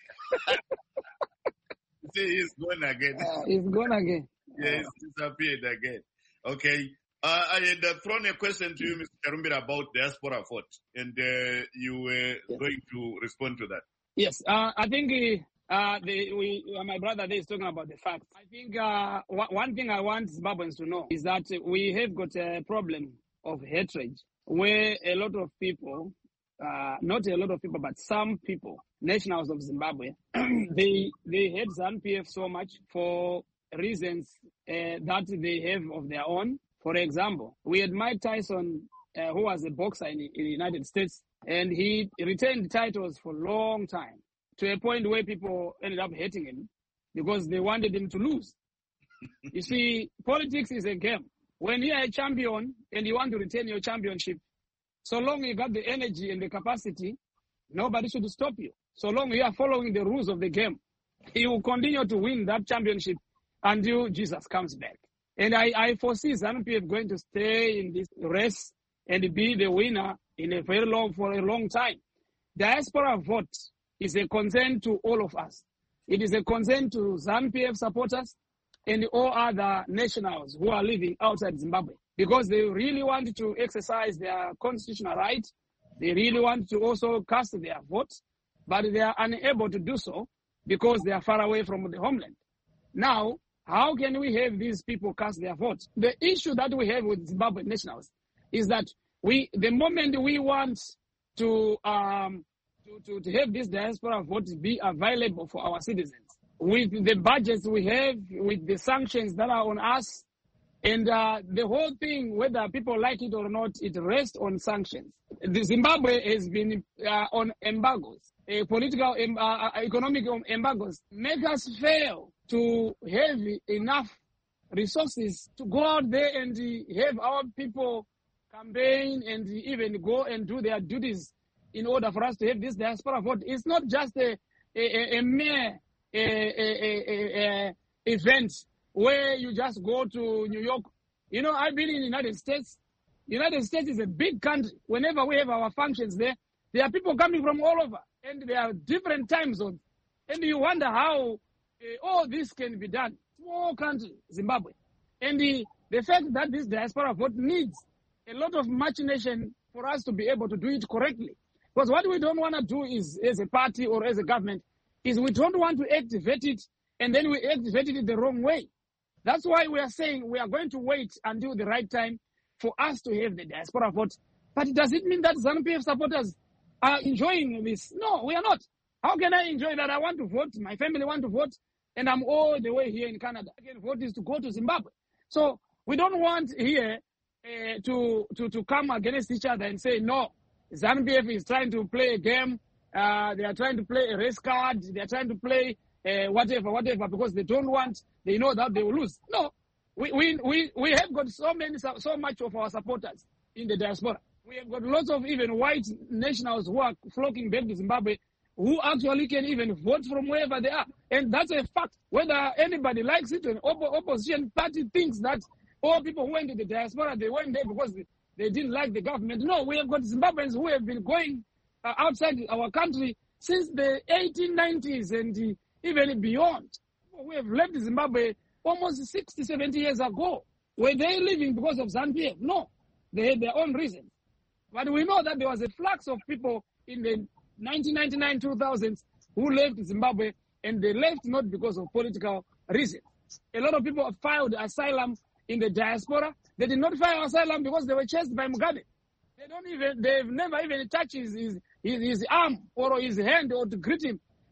Speaker 2: See, he's gone again.
Speaker 4: Uh, he's gone again.
Speaker 2: Yeah, he's disappeared again. Okay. Uh, I had uh, thrown a question to you, Mister Tarumbira, about diaspora vote, and uh, you were
Speaker 4: yes.
Speaker 2: going to respond to that.
Speaker 4: Yes, uh, I think uh, the, we, uh, my brother there is talking about the facts. I think uh, w- one thing I want Zimbabweans to know is that we have got a problem of hatred, where a lot of people, uh, not a lot of people, but some people, nationals of Zimbabwe, they they hate ZANU-P F so much for reasons uh, that they have of their own. For example, we had Mike Tyson, uh, who was a boxer in, in the United States, and he retained titles for a long time, to a point where people ended up hating him because they wanted him to lose. You see, politics is a game. When you are a champion and you want to retain your championship, so long you got the energy and the capacity, nobody should stop you. So long you are following the rules of the game, you will continue to win that championship until Jesus comes back. And I, I foresee ZANU-P F going to stay in this race and be the winner in a very long, for a long time. Diaspora vote is a concern to all of us. It is a concern to ZANU-P F supporters and all other nationals who are living outside Zimbabwe, because they really want to exercise their constitutional right. They really want to also cast their vote, but they are unable to do so because they are far away from the homeland. Now, how can we have these people cast their vote? The issue that we have with Zimbabwe nationals is that we, the moment we want to, um, to, to, to have this diaspora vote be available for our citizens, with the budgets we have, with the sanctions that are on us, and uh, the whole thing, whether people like it or not, it rests on sanctions. The Zimbabwe has been uh, on embargoes, uh, political, um, uh, economic embargoes, make us fail to have enough resources to go out there and have our people campaign and even go and do their duties in order for us to have this diaspora vote. It's not just a, a, a mere a, a, a, a event where you just go to New York. You know, I've been in the United States. The United States is a big country. Whenever we have our functions there, there are people coming from all over, and there are different time zones. And you wonder how uh, all this can be done. Small country, Zimbabwe. And the, the fact that this diaspora vote needs a lot of machination for us to be able to do it correctly. Because what we don't want to do is, as a party or as a government, is we don't want to activate it and then we activate it the wrong way. That's why we are saying we are going to wait until the right time for us to have the diaspora vote. But does it mean that ZANU-P F supporters are enjoying this? No, we are not. How can I enjoy that? I want to vote, my family want to vote, and I'm all the way here in Canada. Again, vote is to go to Zimbabwe. So we don't want here uh, to, to, to come against each other and say, no, ZANU-P F is trying to play a game. Uh, they are trying to play a race card. They are trying to play uh, whatever, whatever, because they don't want, they know that they will lose. No, we, we, we, we have got so many, so much of our supporters in the diaspora. We have got lots of even white nationals who are flocking back to Zimbabwe, who actually can even vote from wherever they are. And that's a fact. Whether anybody likes it, an op- opposition party thinks that all people who went to the diaspora, they went there because they, they didn't like the government. No, we have got Zimbabweans who have been going uh, outside our country since the eighteen nineties and uh, even beyond. We have left Zimbabwe almost sixty, seventy years ago. Were they living because of ZANU-P F? No, they had their own reasons. But we know that there was a flux of people in the nineteen ninety-nine, two thousands who left Zimbabwe, and they left not because of political reasons. A lot of people have filed asylum in the diaspora. They did not file asylum because they were chased by Mugabe. They don't even, they've never even touched his, his, his, his arm or his hand or to greet him.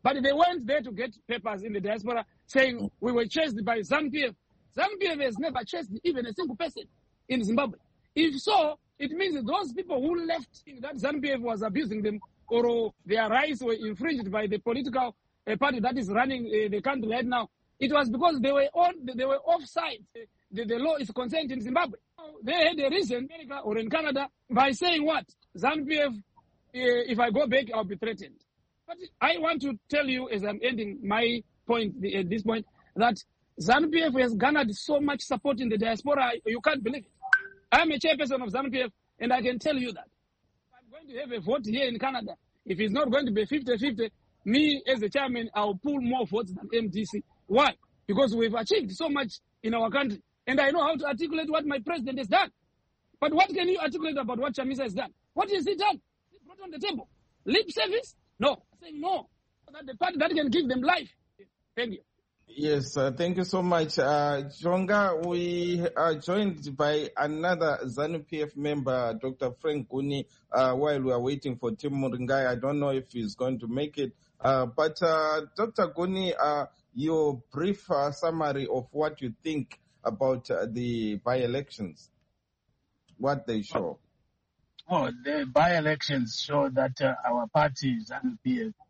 Speaker 4: But they went there to get papers in the diaspora saying we were chased by ZANU-P F. ZANU-P F has never chased even a single person in Zimbabwe. If so, it means that those people who left that ZANU-P F was abusing them or their rights were infringed by the political uh, party that is running uh, the country right now. It was because they were on, they were offside. The, the law is concerned in Zimbabwe. They had a reason, in America or in Canada, by saying what? ZANU-P F, uh, if I go back, I'll be threatened. But I want to tell you, as I'm ending my point at this point, that ZANU-P F has garnered so much support in the diaspora, you can't believe it. I'm a chairperson of ZANU-P F, and I can tell you that. I'm going to have a vote here in Canada. If it's not going to be fifty-fifty, me as the chairman, I'll pull more votes than M D C. Why? Because we've achieved so much in our country, and I know how to articulate what my president has done. But what can you articulate about what Chamisa has done? What has he done? He brought on the table. Lip service? No. I say no. That the party that can give them life. Thank you.
Speaker 1: Yes, uh, thank you so much. Uh, Jonga, we are joined by another ZANU-P F member, Doctor Frank Guni, uh, while we are waiting for Tim Muringai. I don't know if he's going to make it. Uh, but uh, Doctor Guni, uh, your brief uh, summary of what you think about uh, the by-elections, what they show.
Speaker 7: Well, the by-elections show that uh, our party, ZANU-P F,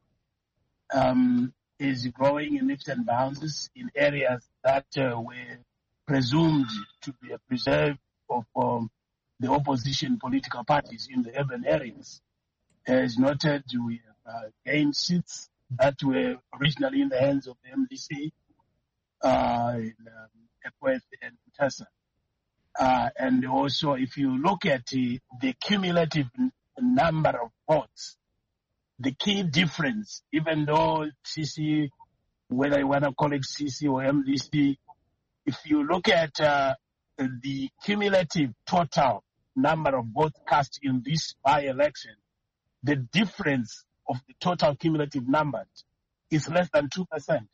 Speaker 7: um, is growing in leaps and bounds in areas that uh, were presumed to be a preserve of um, the opposition political parties in the urban areas. As noted, we have uh, gained seats that were originally in the hands of the M D C, uh, in um, Epworth and Mutasa. Uh, and also, if you look at the, the cumulative n- number of votes, the key difference, even though C C, whether you want to call it C C or M D C, if you look at uh, the cumulative total number of votes cast in this by-election, the difference of the total cumulative numbers is less than two percent.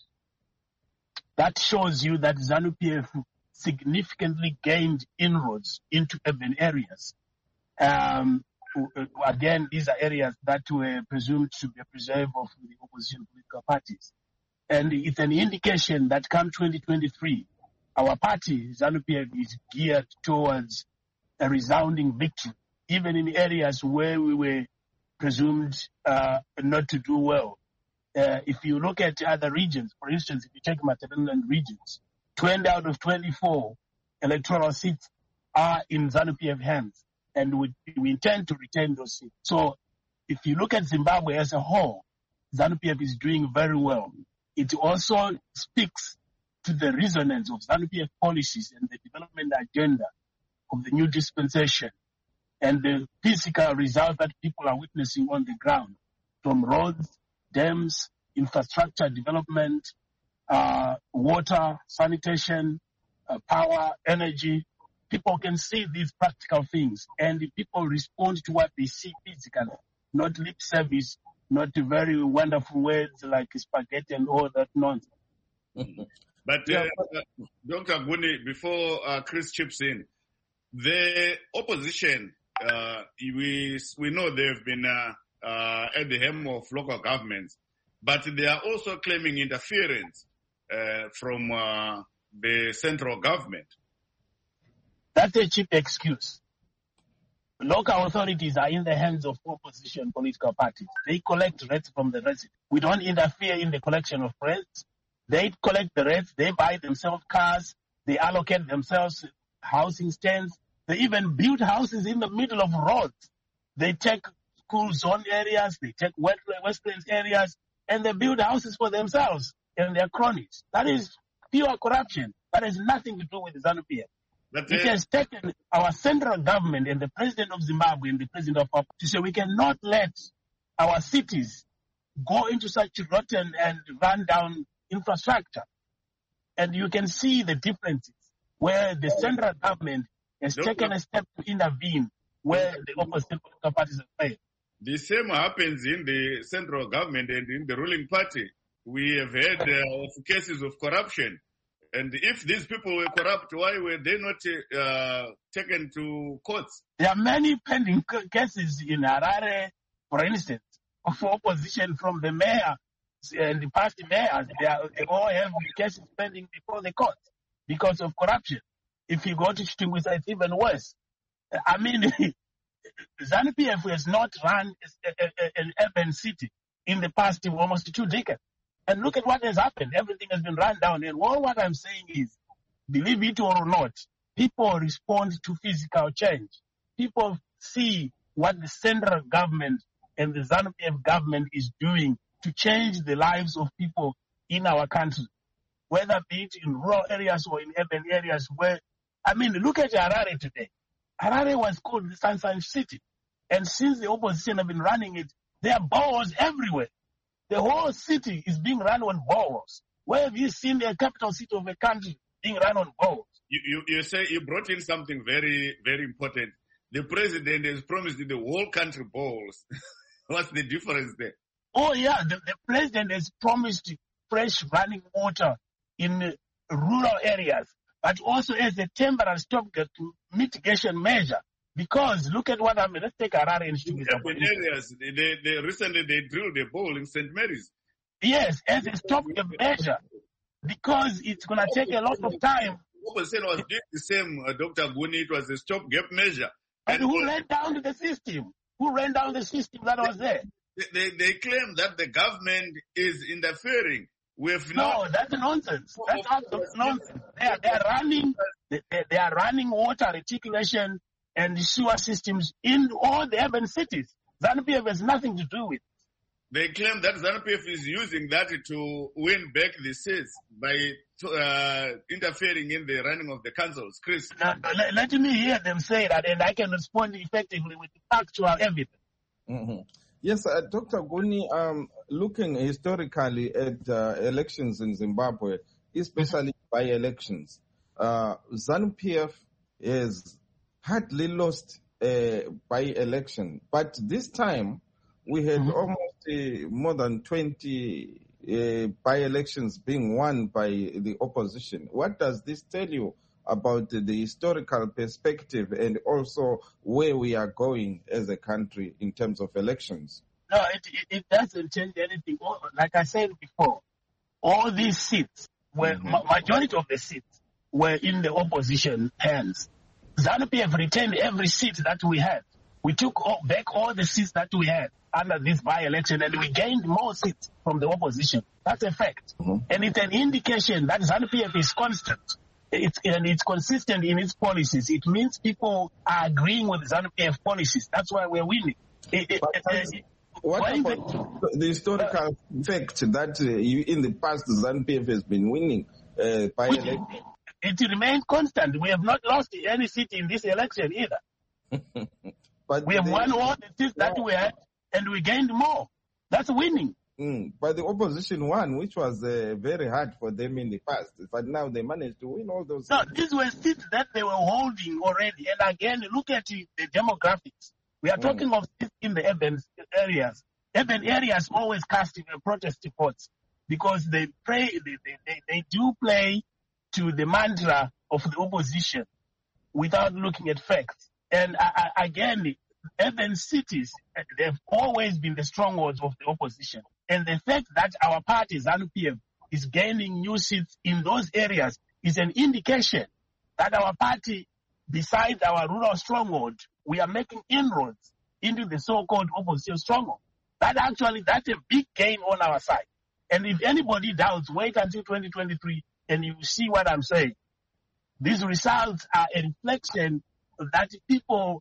Speaker 7: That shows you that ZANU-P F significantly gained inroads into urban areas. Um, again, these are areas that were presumed to be a preserve of the opposition political parties. And it's an indication that come twenty twenty-three, our party, ZANU-P F, is geared towards a resounding victory, even in areas where we were presumed uh, not to do well. Uh, if you look at other regions, for instance, if you take Matabeleland regions, twenty out of twenty-four electoral seats are in ZANU-P F hands, and we, we intend to retain those seats. So if you look at Zimbabwe as a whole, ZANU-P F is doing very well. It also speaks to the resonance of ZANU-P F policies and the development agenda of the new dispensation and the physical results that people are witnessing on the ground, from roads, dams, infrastructure development, uh, water, sanitation, uh, power, energy. People can see these practical things, and the people respond to what they see physically, not lip service, not very wonderful words like spaghetti and all that nonsense.
Speaker 2: But uh, uh, Doctor Guni, before uh, Chris chips in, the opposition, uh, we we know they've been uh, uh, at the helm of local governments, but they are also claiming interference uh, from uh, the central government.
Speaker 7: That's a cheap excuse. Local authorities are in the hands of opposition political parties. They collect rates from the residents. We don't interfere in the collection of rates. They collect the rates. They buy themselves cars. They allocate themselves housing stands. They even build houses in the middle of roads. They take school zone areas. They take wetlands areas, and they build houses for themselves and their cronies. That is pure corruption. That has nothing to do with ZANU-P F.
Speaker 2: But,
Speaker 7: It
Speaker 2: uh,
Speaker 7: has taken our central government and the president of Zimbabwe and the president of our to say we cannot let our cities go into such rotten and run down infrastructure. And you can see the differences where the central government has
Speaker 2: Don't
Speaker 7: taken
Speaker 2: know.
Speaker 7: a step to intervene where the opposition political parties have failed.
Speaker 2: The same happens in the central government and in the ruling party. We have heard uh, of cases of corruption. And if these people were corrupt, why were they not uh, taken to courts?
Speaker 7: There are many pending c- cases in Harare, for instance, of opposition from the mayor and the past mayors, they, are, they all have cases pending before the court because of corruption. If you go to Chitingwisa, it's even worse. I mean, ZANU-P F has not run a, a, a, an urban city in the past almost two decades. And look at what has happened. Everything has been run down. And all what I'm saying is, believe it or not, people respond to physical change. People see what the central government and the ZANU-P F government is doing to change the lives of people in our country, whether be it in rural areas or in urban areas where, I mean, look at Harare today. Harare was called the Sunshine City. And since the opposition have been running it, there are boreholes everywhere. The whole city is being run on boreholes. Where have you seen the capital city of a country being run on boreholes?
Speaker 2: You, you, you say you brought in something very, very important. The president has promised the whole country boreholes. What's the difference there?
Speaker 7: Oh, yeah. The, the president has promised fresh running water in rural areas, but also as a temporary stopgap mitigation measure. Because look at what happened. Let's take Harare and Chitingwisa.
Speaker 2: In areas, they, they, recently they drilled a bowl in Saint Mary's.
Speaker 7: Yes, as a stopgap measure. Because it's going to take a lot of time.
Speaker 2: Opposition was doing the same, uh, Doctor Guni. It was a stopgap measure.
Speaker 7: And, and who ran down the system? Who ran down the system that was there?
Speaker 2: They, they, they claim that the government is interfering. With
Speaker 7: no, that's nonsense. That's absolute nonsense. They are, they are running. They, they are running water reticulation and sewer systems in all the urban cities. ZANU-P F has nothing to do with it.
Speaker 2: They claim that ZANU-P F is using that to win back the seats by uh, interfering in the running of the councils. Chris?
Speaker 7: Now, let, let me hear them say that, and I can respond effectively with factual evidence.
Speaker 1: Mm-hmm. Yes, uh, Doctor Guni, um, looking historically at uh, elections in Zimbabwe, especially by-elections, uh, ZANU-P F has hardly lost a by-election. But this time, we had mm-hmm. almost uh, more than twenty uh, by-elections being won by the opposition. What does this tell you about the historical perspective and also where we are going as a country in terms of elections?
Speaker 7: No, it, it, it doesn't change anything. Like I said before, all these seats, were mm-hmm. ma- majority of the seats were in the opposition hands. ZANU-P F retained every seat that we had. We took all, back all the seats that we had under this by-election, and we gained more seats from the opposition. That's a fact. Mm-hmm. And it's an indication that ZANU-P F is constant. It's, and it's consistent in its policies. It means people are agreeing with ZANU-P F policies. That's why we're winning. It, it, it,
Speaker 1: what about the, the historical uh, fact that uh, you, in the past ZANU-P F has been winning uh, by election?
Speaker 7: It remains constant. We have not lost any seat in this election either. But we have they, won all the seats yeah. that we had, and we gained more. That's winning.
Speaker 1: Mm, but the opposition won, which was uh, very hard for them in the past. But now they managed to win all those.
Speaker 7: No, these were seats that they were holding already. And again, look at the demographics. We are talking mm. of seats in the urban areas. Urban areas always casting a protest votes because they play, they, they, they, they do play to the mantra of the opposition without looking at facts. And uh, again, urban cities, they've always been the strongholds of the opposition. And the fact that our party, ZANU-P F, is gaining new seats in those areas is an indication that our party, besides our rural stronghold, we are making inroads into the so-called opposition stronghold. That actually, that's a big gain on our side. And if anybody doubts, wait until twenty twenty-three and you see what I'm saying. These results are a reflection that people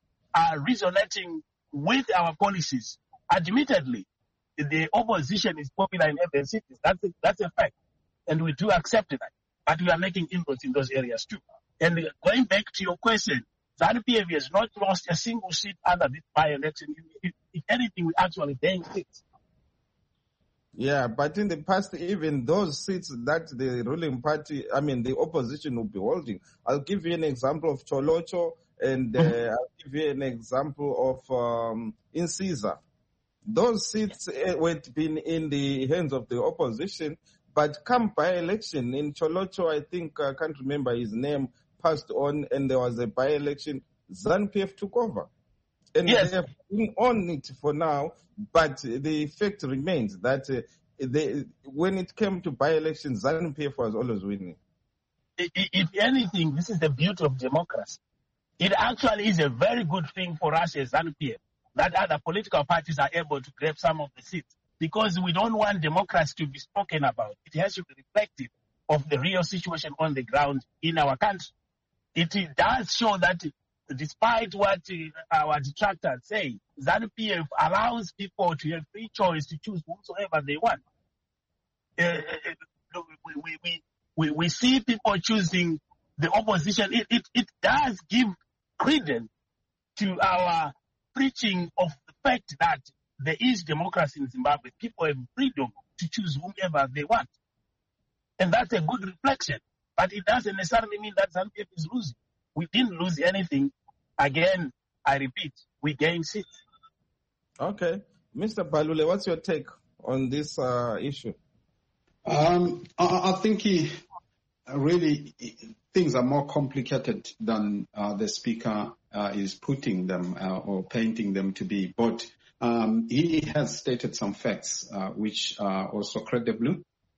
Speaker 7: are resonating with our policies. Admittedly, the opposition is popular in urban cities. That's a, that's a fact. And we do accept that. But we are making inroads in those areas too. And going back to your question, ZANU-P F has not lost a single seat under this by-election. If, if anything, we actually gained seats.
Speaker 1: Yeah, but in the past, even those seats that the ruling party, I mean, the opposition will be holding. I'll give you an example of Cholocho, and uh, I'll give you an example of um, Insiza. Those seats uh, were been in the hands of the opposition, but come by-election in Cholocho, I think, I can't remember his name, passed on, and there was a by-election, ZANU-P F took over. And
Speaker 7: yes.
Speaker 1: they have been on it for now, but the fact remains that uh, they, when it came to by-elections, ZANU-P F was always winning.
Speaker 7: If anything, this is the beauty of democracy. It actually is a very good thing for us as ZANU-P F that other political parties are able to grab some of the seats, because we don't want democracy to be spoken about. It has to be reflective of the real situation on the ground in our country. It does show that despite what our detractors say, ZANU-P F allows people to have free choice to choose whomsoever they want. Uh, we, we, we, we, we see people choosing the opposition. It, it, it does give credence to our preaching of the fact that there is democracy in Zimbabwe. People have freedom to choose whomever they want. And that's a good reflection. But it doesn't necessarily mean that ZANU-P F is losing. We didn't lose anything. Again, I repeat, we gained seats.
Speaker 1: Okay. Mister Balule, what's your take on this uh, issue?
Speaker 3: Um, I, I think he, really things are more complicated than uh, the speaker uh, is putting them uh, or painting them to be. But um, he has stated some facts uh, which are also credible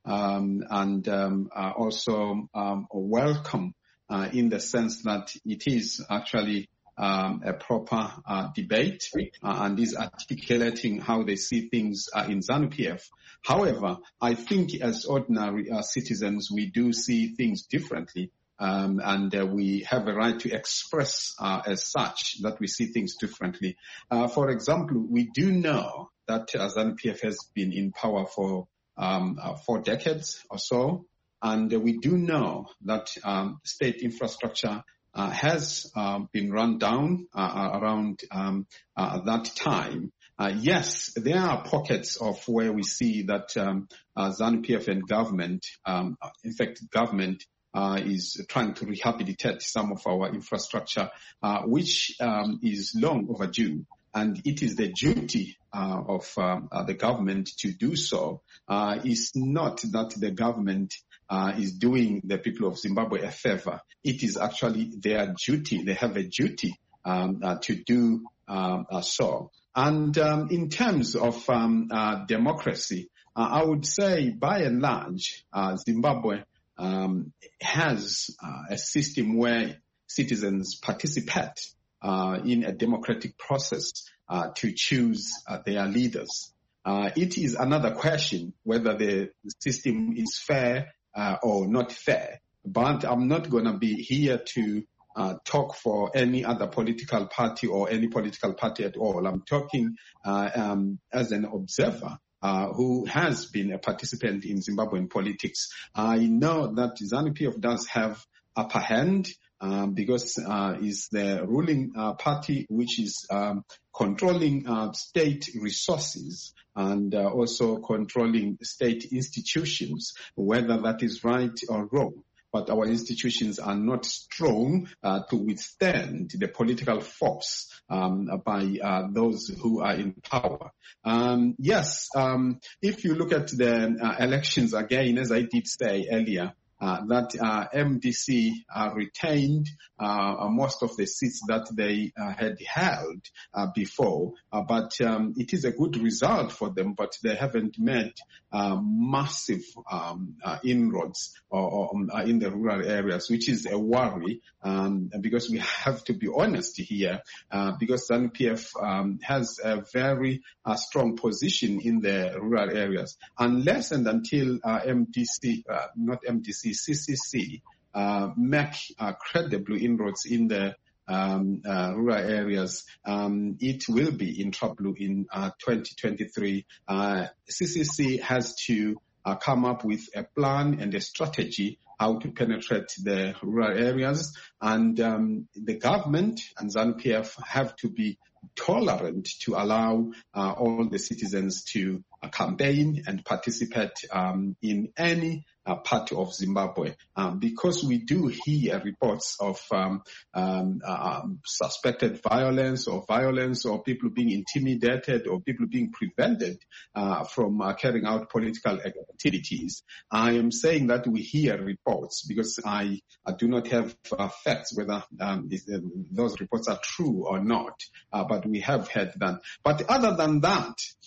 Speaker 3: um, and um, are also um, welcome uh, in the sense that it is actually Um, a proper uh, debate uh, and is articulating how they see things uh, in ZANU-P F. However, I think as ordinary uh, citizens, we do see things differently, um, and uh, we have a right to express uh, as such that we see things differently. Uh, for example, we do know that uh, ZANU-P F has been in power for um, uh, four decades or so, and uh, we do know that um, state infrastructure Uh, has uh, been run down uh, around um, uh, that time. Uh, yes, there are pockets of where we see that um, uh, ZANU-P F and government, um, in fact, government uh, is trying to rehabilitate some of our infrastructure, uh, which um, is long overdue. And it is the duty uh, of um, uh, the government to do so. Uh, it's not that the government Uh, is doing the people of Zimbabwe a favor. It is actually their duty. They have a duty um, uh, to do uh, uh, so. And um, in terms of um, uh, democracy, uh, I would say by and large, uh, Zimbabwe um, has uh, a system where citizens participate uh, in a democratic process uh, to choose uh, their leaders. Uh, it is another question whether the system is fair Uh, or not fair. But I'm not going to be here to uh, talk for any other political party or any political party at all. I'm talking uh, um, as an observer uh, who has been a participant in Zimbabwean politics. I know that ZANU-P F does have upper hand um, because uh, it's the ruling uh, party which is um, controlling uh, state resources and uh, also controlling state institutions, whether that is right or wrong. But our institutions are not strong uh, to withstand the political force um, by uh, those who are in power. Um, yes, um, if you look at the uh, elections again, as I did say earlier, Uh, that uh, M D C uh, retained uh, most of the seats that they uh, had held uh, before, uh, but um, it is a good result for them, but they haven't made uh, massive um, uh, inroads or, or, uh, in the rural areas, which is a worry, um, because we have to be honest here, uh, because ZANU-P F um, has a very uh, strong position in the rural areas, unless and until uh, M D C, uh, not M D C, C C C uh, make uh, credible inroads in the um, uh, rural areas, um, it will be in trouble in uh, twenty twenty-three. Uh, C C C has to uh, come up with a plan and a strategy how to penetrate the rural areas, and um, the government and ZANU-P F have to be tolerant to allow uh, all the citizens to uh, campaign and participate um, in any uh, part of Zimbabwe, um, because we do hear reports of um, um, uh, suspected violence or violence or people being intimidated or people being prevented uh, from uh, carrying out political activities. I am saying that we hear reports because I, I do not have uh, facts whether um, this, uh, those reports are true or not, uh, but we have heard that. But other than that,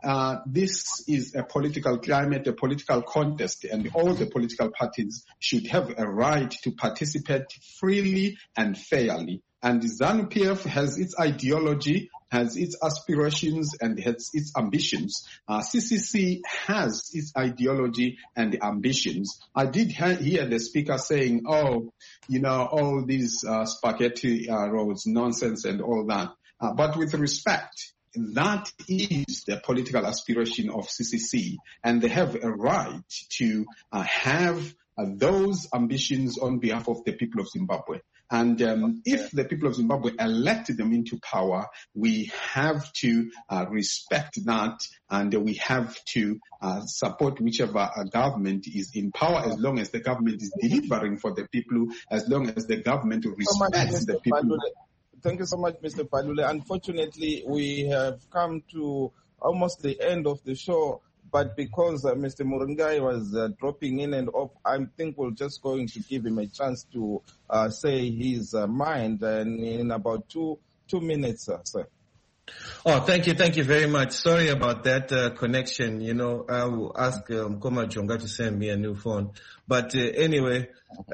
Speaker 3: uh, this is a political climate, a political contest, and all the political parties should have a right to participate freely and fairly. And ZANU-P F has its ideology, has its aspirations, and has its ambitions. Uh, C C C has its ideology and ambitions. I did ha- hear the speaker saying, oh, you know, all these uh, spaghetti uh, roads, nonsense and all that. Uh, but with respect, that is the political aspiration of C C C, and they have a right to uh, have uh, those ambitions on behalf of the people of Zimbabwe. And um, if the people of Zimbabwe elect them into power, we have to uh, respect that, and we have to uh, support whichever uh, government is in power, as long as the government is delivering for the people, as long as the government respects the people.
Speaker 1: Thank you so much, Mister Palule. Unfortunately, we have come to almost the end of the show. But because uh, Mister Muringai was uh, dropping in and off, I think we're just going to give him a chance to uh, say his uh, mind and in about two two minutes, uh, sir.
Speaker 6: Oh, thank you, thank you very much. Sorry about that uh, connection. You know, I will ask um, Koma Jonga to send me a new phone. But uh, anyway,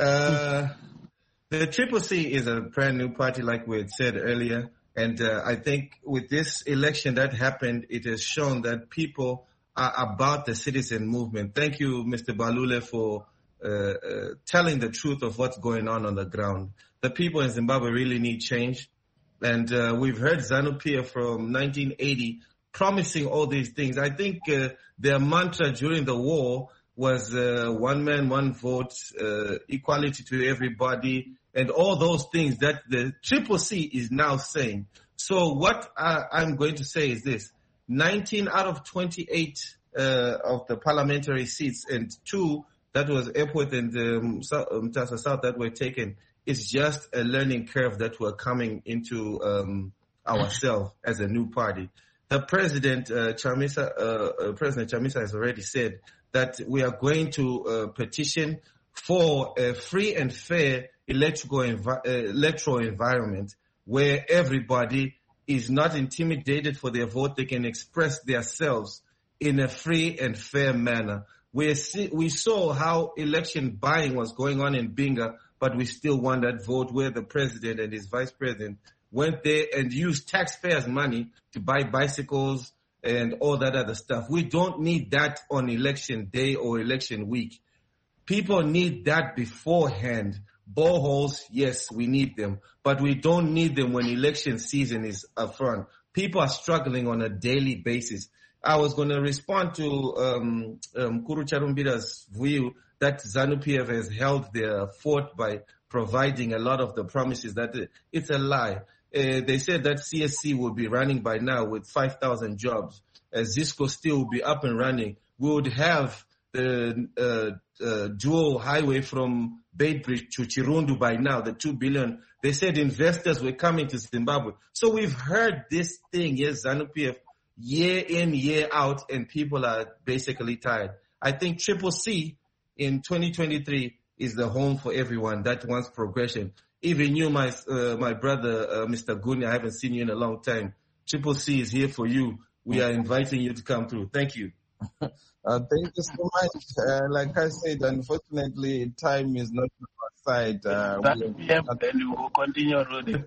Speaker 6: uh, the Triple C is a brand new party, like we had said earlier. And uh, I think with this election that happened, it has shown that people are about the citizen movement. Thank you, Mister Balule, for uh, uh, telling the truth of what's going on on the ground. The people in Zimbabwe really need change. And uh, we've heard ZANU-P F from nineteen eighty promising all these things. I think uh, their mantra during the war was uh, one man, one vote, uh, equality to everybody, and all those things that the Triple C is now saying. So what I, I'm going to say is this. nineteen out of twenty-eight uh, of the parliamentary seats and two, that was Epworth and um, Mtasa South, that were taken. It's just a learning curve that we're coming into um, ourselves as a new party. The president, uh, Chamisa, uh, uh, President Chamisa has already said that we are going to uh, petition for a free and fair electrical envi- uh, electoral environment where everybody is not intimidated for their vote. They can express themselves in a free and fair manner. We see, we saw how election buying was going on in Binga, but we still won that vote where the president and his vice president went there and used taxpayers' money to buy bicycles and all that other stuff. We don't need that on election day or election week. People need that beforehand. Boreholes, yes, we need them, but we don't need them when election season is up front. People are struggling on a daily basis. I was going to respond to um, um, Kuru Charumbira's view that ZANU-P F has held their fort by providing a lot of the promises. That it's a lie. Uh, they said that C S C will be running by now with five thousand jobs. Uh, Zisco still will be up and running. We would have the uh, uh, dual highway from Beitbridge to Chirundu by now, the two billion. They said investors were coming to Zimbabwe. So we've heard this thing, yes, ZANU-P F, year in, year out, and people are basically tired. I think Triple C in twenty twenty-three is the home for everyone that wants progression. Even you, my uh, my brother, uh, Mister Guni, I haven't seen you in a long time. Triple C is here for you. We are inviting you to come through. Thank you.
Speaker 1: Uh, thank you so much. Uh, like I said, unfortunately, time is not on our side. Uh, we
Speaker 7: yeah, then we will continue rolling.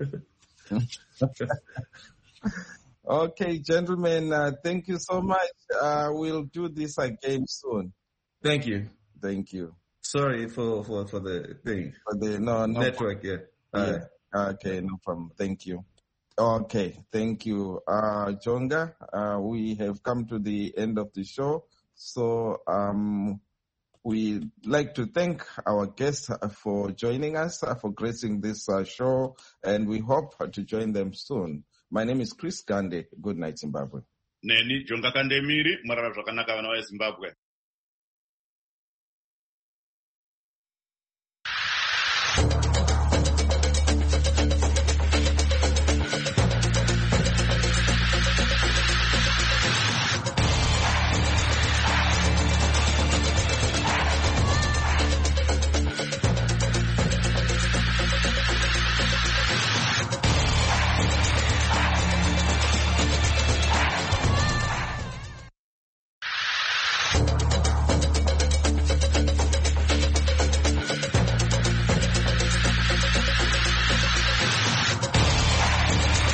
Speaker 1: Okay, gentlemen, uh, thank you so much. Uh, we'll do this again soon.
Speaker 6: Thank you.
Speaker 1: Thank you.
Speaker 6: Sorry for, for, for the thing.
Speaker 1: For the no, no
Speaker 6: network, yeah.
Speaker 1: Yeah. Right. Okay, no problem. Thank you. Okay, thank you. Uh, Jonga, uh, we have come to the end of the show. So um, we'd like to thank our guests for joining us, uh, for gracing this uh, show, and we hope to join them soon. My name is Chris Gande. Good night, Zimbabwe.
Speaker 2: Neni Jonga Kandemiri, Marara Zvakanaka vana veZimbabwe.